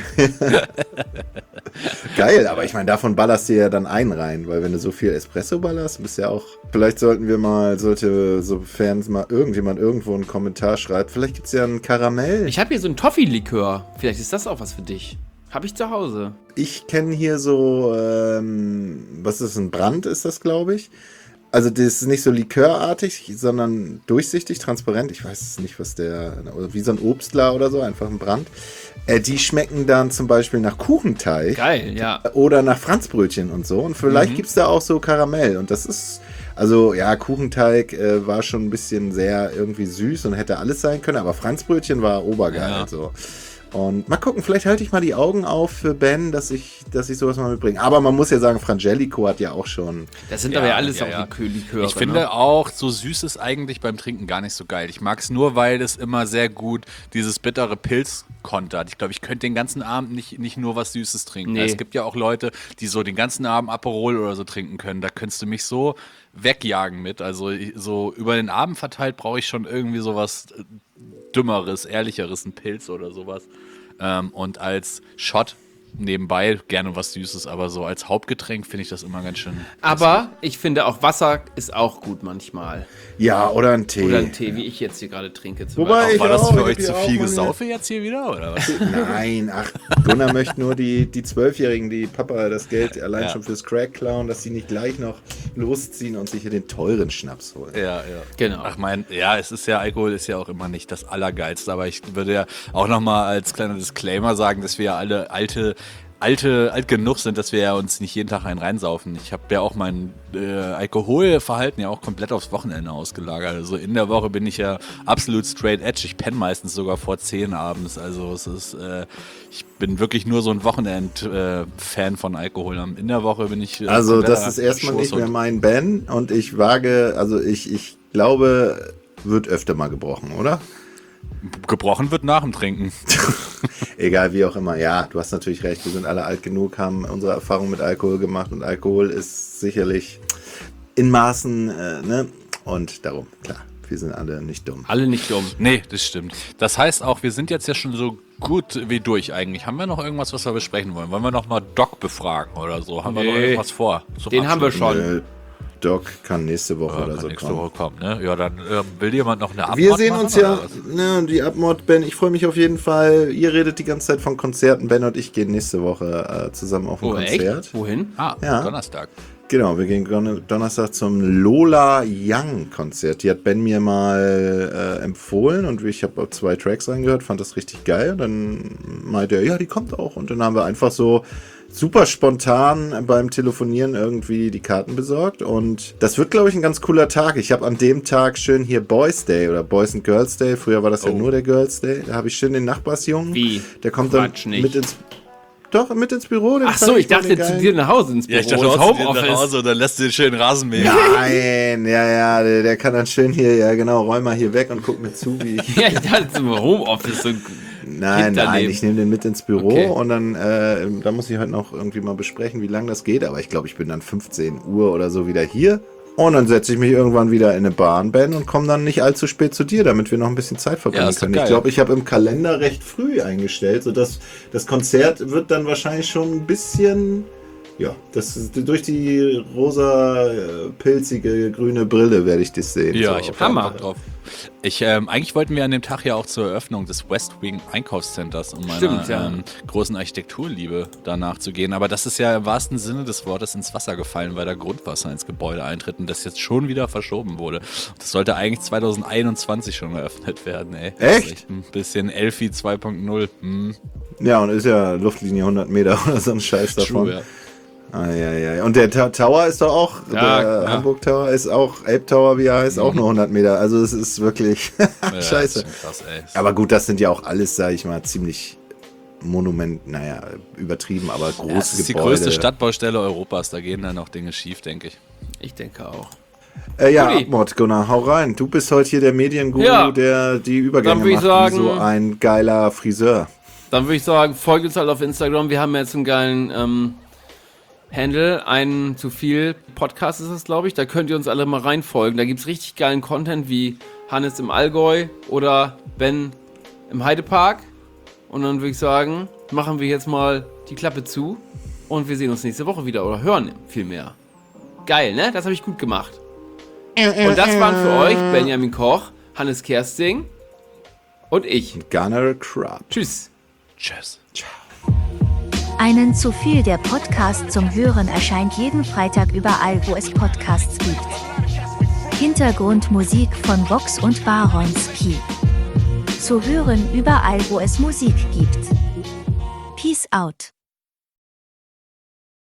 geil, aber ich meine, davon ballerst du ja dann einen rein, weil wenn du so viel Espresso ballerst, bist ja auch, vielleicht sollte sofern mal irgendjemand irgendwo einen Kommentar schreibt, vielleicht gibt's ja einen Karamell. Ich habe hier so ein Toffee-Likör. Vielleicht ist das auch was für dich. Habe ich zu Hause. Ich kenne hier so, was ist ein Brand, ist das, glaube ich. Also das ist nicht so likörartig, sondern durchsichtig, transparent. Ich weiß nicht, oder wie so ein Obstler oder so, einfach ein Brand. Die schmecken dann zum Beispiel nach Kuchenteig Geil, ja. oder nach Franzbrötchen und so. Und vielleicht gibt's da auch so Karamell. Und das ist, also ja, Kuchenteig war schon ein bisschen sehr irgendwie süß und hätte alles sein können. Aber Franzbrötchen war obergeil. Ja. So. Und mal gucken, vielleicht halte ich mal die Augen auf für Ben, dass ich sowas mal mitbringe. Aber man muss ja sagen, Frangelico hat ja auch schon. Das sind Ja, aber ja alles ja, auch ja. Liköre. Ich finde auch, so süß ist eigentlich beim Trinken gar nicht so geil. Ich mag es nur, weil es immer sehr gut dieses bittere Pilz kontert. Ich glaube, ich könnte den ganzen Abend nicht nur was Süßes trinken. Nee. Es gibt ja auch Leute, die so den ganzen Abend Aperol oder so trinken können. Da könntest du mich so wegjagen mit. Also so über den Abend verteilt brauche ich schon irgendwie sowas Dümmeres, Ehrlicheres, ein Pilz oder sowas. Und als Shot nebenbei gerne was Süßes, aber so als Hauptgetränk finde ich das immer ganz schön. Aber ich finde auch Wasser ist auch gut manchmal. Ja, oder ein Tee. Oder ein Tee, wie ich jetzt hier gerade trinke. Zum Wobei- Beispiel. War das auch, für ich euch hab zu hier viel auch mal Gesaufe jetzt hier wieder, oder was? Nein, ach, Gunnar möchte nur die 12-Jährigen, die Papa das Geld allein Ja. schon fürs Crack klauen, dass sie nicht gleich noch losziehen und sich hier den teuren Schnaps holen. Ja. Genau. Ach ja, es ist ja, Alkohol ist ja auch immer nicht das Allergeilste, aber ich würde ja auch nochmal als kleiner Disclaimer sagen, dass wir ja alle alt genug sind, dass wir ja uns nicht jeden Tag einen reinsaufen. Ich habe ja auch mein Alkoholverhalten ja auch komplett aufs Wochenende ausgelagert. Also in der Woche bin ich ja absolut straight edge. Ich penne meistens sogar vor 10 abends. Also es ist, ich bin wirklich nur so ein Wochenend-Fan von Alkohol. In der Woche bin ich Also das kompletter ist erstmal nicht mehr Schoßhund. mein Ben und ich wage, also ich glaube, wird öfter mal gebrochen, oder? Gebrochen wird nach dem Trinken. Egal, wie auch immer. Ja, du hast natürlich recht, wir sind alle alt genug, haben unsere Erfahrung mit Alkohol gemacht und Alkohol ist sicherlich in Maßen, ne? Und darum, klar. Wir sind alle nicht dumm. Alle nicht dumm. Nee, das stimmt. Das heißt auch, wir sind jetzt ja schon so gut wie durch eigentlich. Haben wir noch irgendwas, was wir besprechen wollen? Wollen wir noch mal Doc befragen oder so? Haben wir noch irgendwas vor? zum Den haben wir Abschluss? schon. Doc kann nächste Woche oder Kann so nächste kommen. Woche kommen, ne? Ja, dann will jemand noch eine Abmod Wir sehen machen, uns ja, oder was? ne, die Abmod, Ben, ich freue mich auf jeden Fall. Ihr redet die ganze Zeit von Konzerten. Ben und ich gehen nächste Woche zusammen auf ein Oh, Konzert. echt? Wohin? Ah, Ja. Donnerstag. Genau, wir gehen Donnerstag zum Lola Young Konzert. Die hat Ben mir mal empfohlen und ich habe 2 Tracks reingehört, fand das richtig geil. Und dann meinte er, ja, die kommt auch. Und dann haben wir einfach so super spontan beim Telefonieren irgendwie die Karten besorgt. Und das wird, glaube ich, ein ganz cooler Tag. Ich habe an dem Tag schön hier Boys Day oder Boys and Girls Day. Früher war das ja nur der Girls Day. Da habe ich schön den Nachbarsjungen. Wie? Der kommt Quatsch dann nicht. mit ins Büro. Den Ach zeig so, ich mal dachte den zu geilen- dir nach Hause ins Büro. Ja, ich dachte, ins du hast nach Homeoffice. Hause und dann lässt du den schönen Rasen mähen. Nein, ja, der kann dann schön hier, ja genau, räum mal hier weg und guck mir zu, wie ich... Ja, ich dachte zum Homeoffice. So Nein, daneben. ich nehme den mit ins Büro Okay. und dann, da muss ich heute noch irgendwie mal besprechen, wie lange das geht, aber ich glaube, ich bin dann 15 Uhr oder so wieder hier und dann setze ich mich irgendwann wieder in eine Bahn, Ben, und komme dann nicht allzu spät zu dir, damit wir noch ein bisschen Zeit Ja, verbringen ist doch können. Ich geil. glaube, ich habe im Kalender recht früh eingestellt, sodass das Konzert wird dann wahrscheinlich schon ein bisschen... Ja, das ist, durch die rosa, pilzige, grüne Brille werde ich das sehen. Ja, So, ich auf habe Hammer. Bock drauf. Eigentlich wollten wir an dem Tag ja auch zur Eröffnung des West Wing Einkaufscenters, um meiner Stimmt, ja. großen Architekturliebe danach zu gehen. Aber das ist ja im wahrsten Sinne des Wortes ins Wasser gefallen, weil da Grundwasser ins Gebäude eintritt und das jetzt schon wieder verschoben wurde. Das sollte eigentlich 2021 schon eröffnet werden, ey. Das ist Echt? Ein bisschen Elfi 2.0. Ja, und ist ja Luftlinie 100 Meter oder so ein Scheiß davon. True, ja. Ja. Und der Tower ist doch auch, Ja, der ja. Hamburg Tower ist auch, Ape Tower, wie er heißt, auch nur 100 Meter. Also es ist wirklich Ja, das scheiße. ist schon krass, ey. Aber gut, das sind ja auch alles, sag ich mal, ziemlich übertrieben, aber große Ja, es ist die Gebäude. größte Stadtbaustelle Europas, da gehen dann auch Dinge schief, denke ich. Ich denke auch. Ja, Uli. Abmod, Gunnar, hau rein. Du bist heute hier der Medienguru, Ja. der die Übergänge Dann würd ich macht, sagen- wie so ein geiler Friseur. Dann würde ich sagen, folgt uns halt auf Instagram. Wir haben jetzt einen geilen Handle. Ein zu viel Podcast ist das, glaube ich. Da könnt ihr uns alle mal reinfolgen. Da gibt es richtig geilen Content wie Hannes im Allgäu oder Ben im Heidepark. Und dann würde ich sagen, machen wir jetzt mal die Klappe zu und wir sehen uns nächste Woche wieder oder hören vielmehr. Geil, ne? Das habe ich gut gemacht. Und das waren für euch Benjamin Koch, Hannes Kersting und ich. Gunnar Crab. Tschüss. Tschüss. Einen zu viel, der Podcast zum Hören erscheint jeden Freitag überall, wo es Podcasts gibt. Hintergrundmusik von Vox und Baronski. Zu hören überall, wo es Musik gibt. Peace out.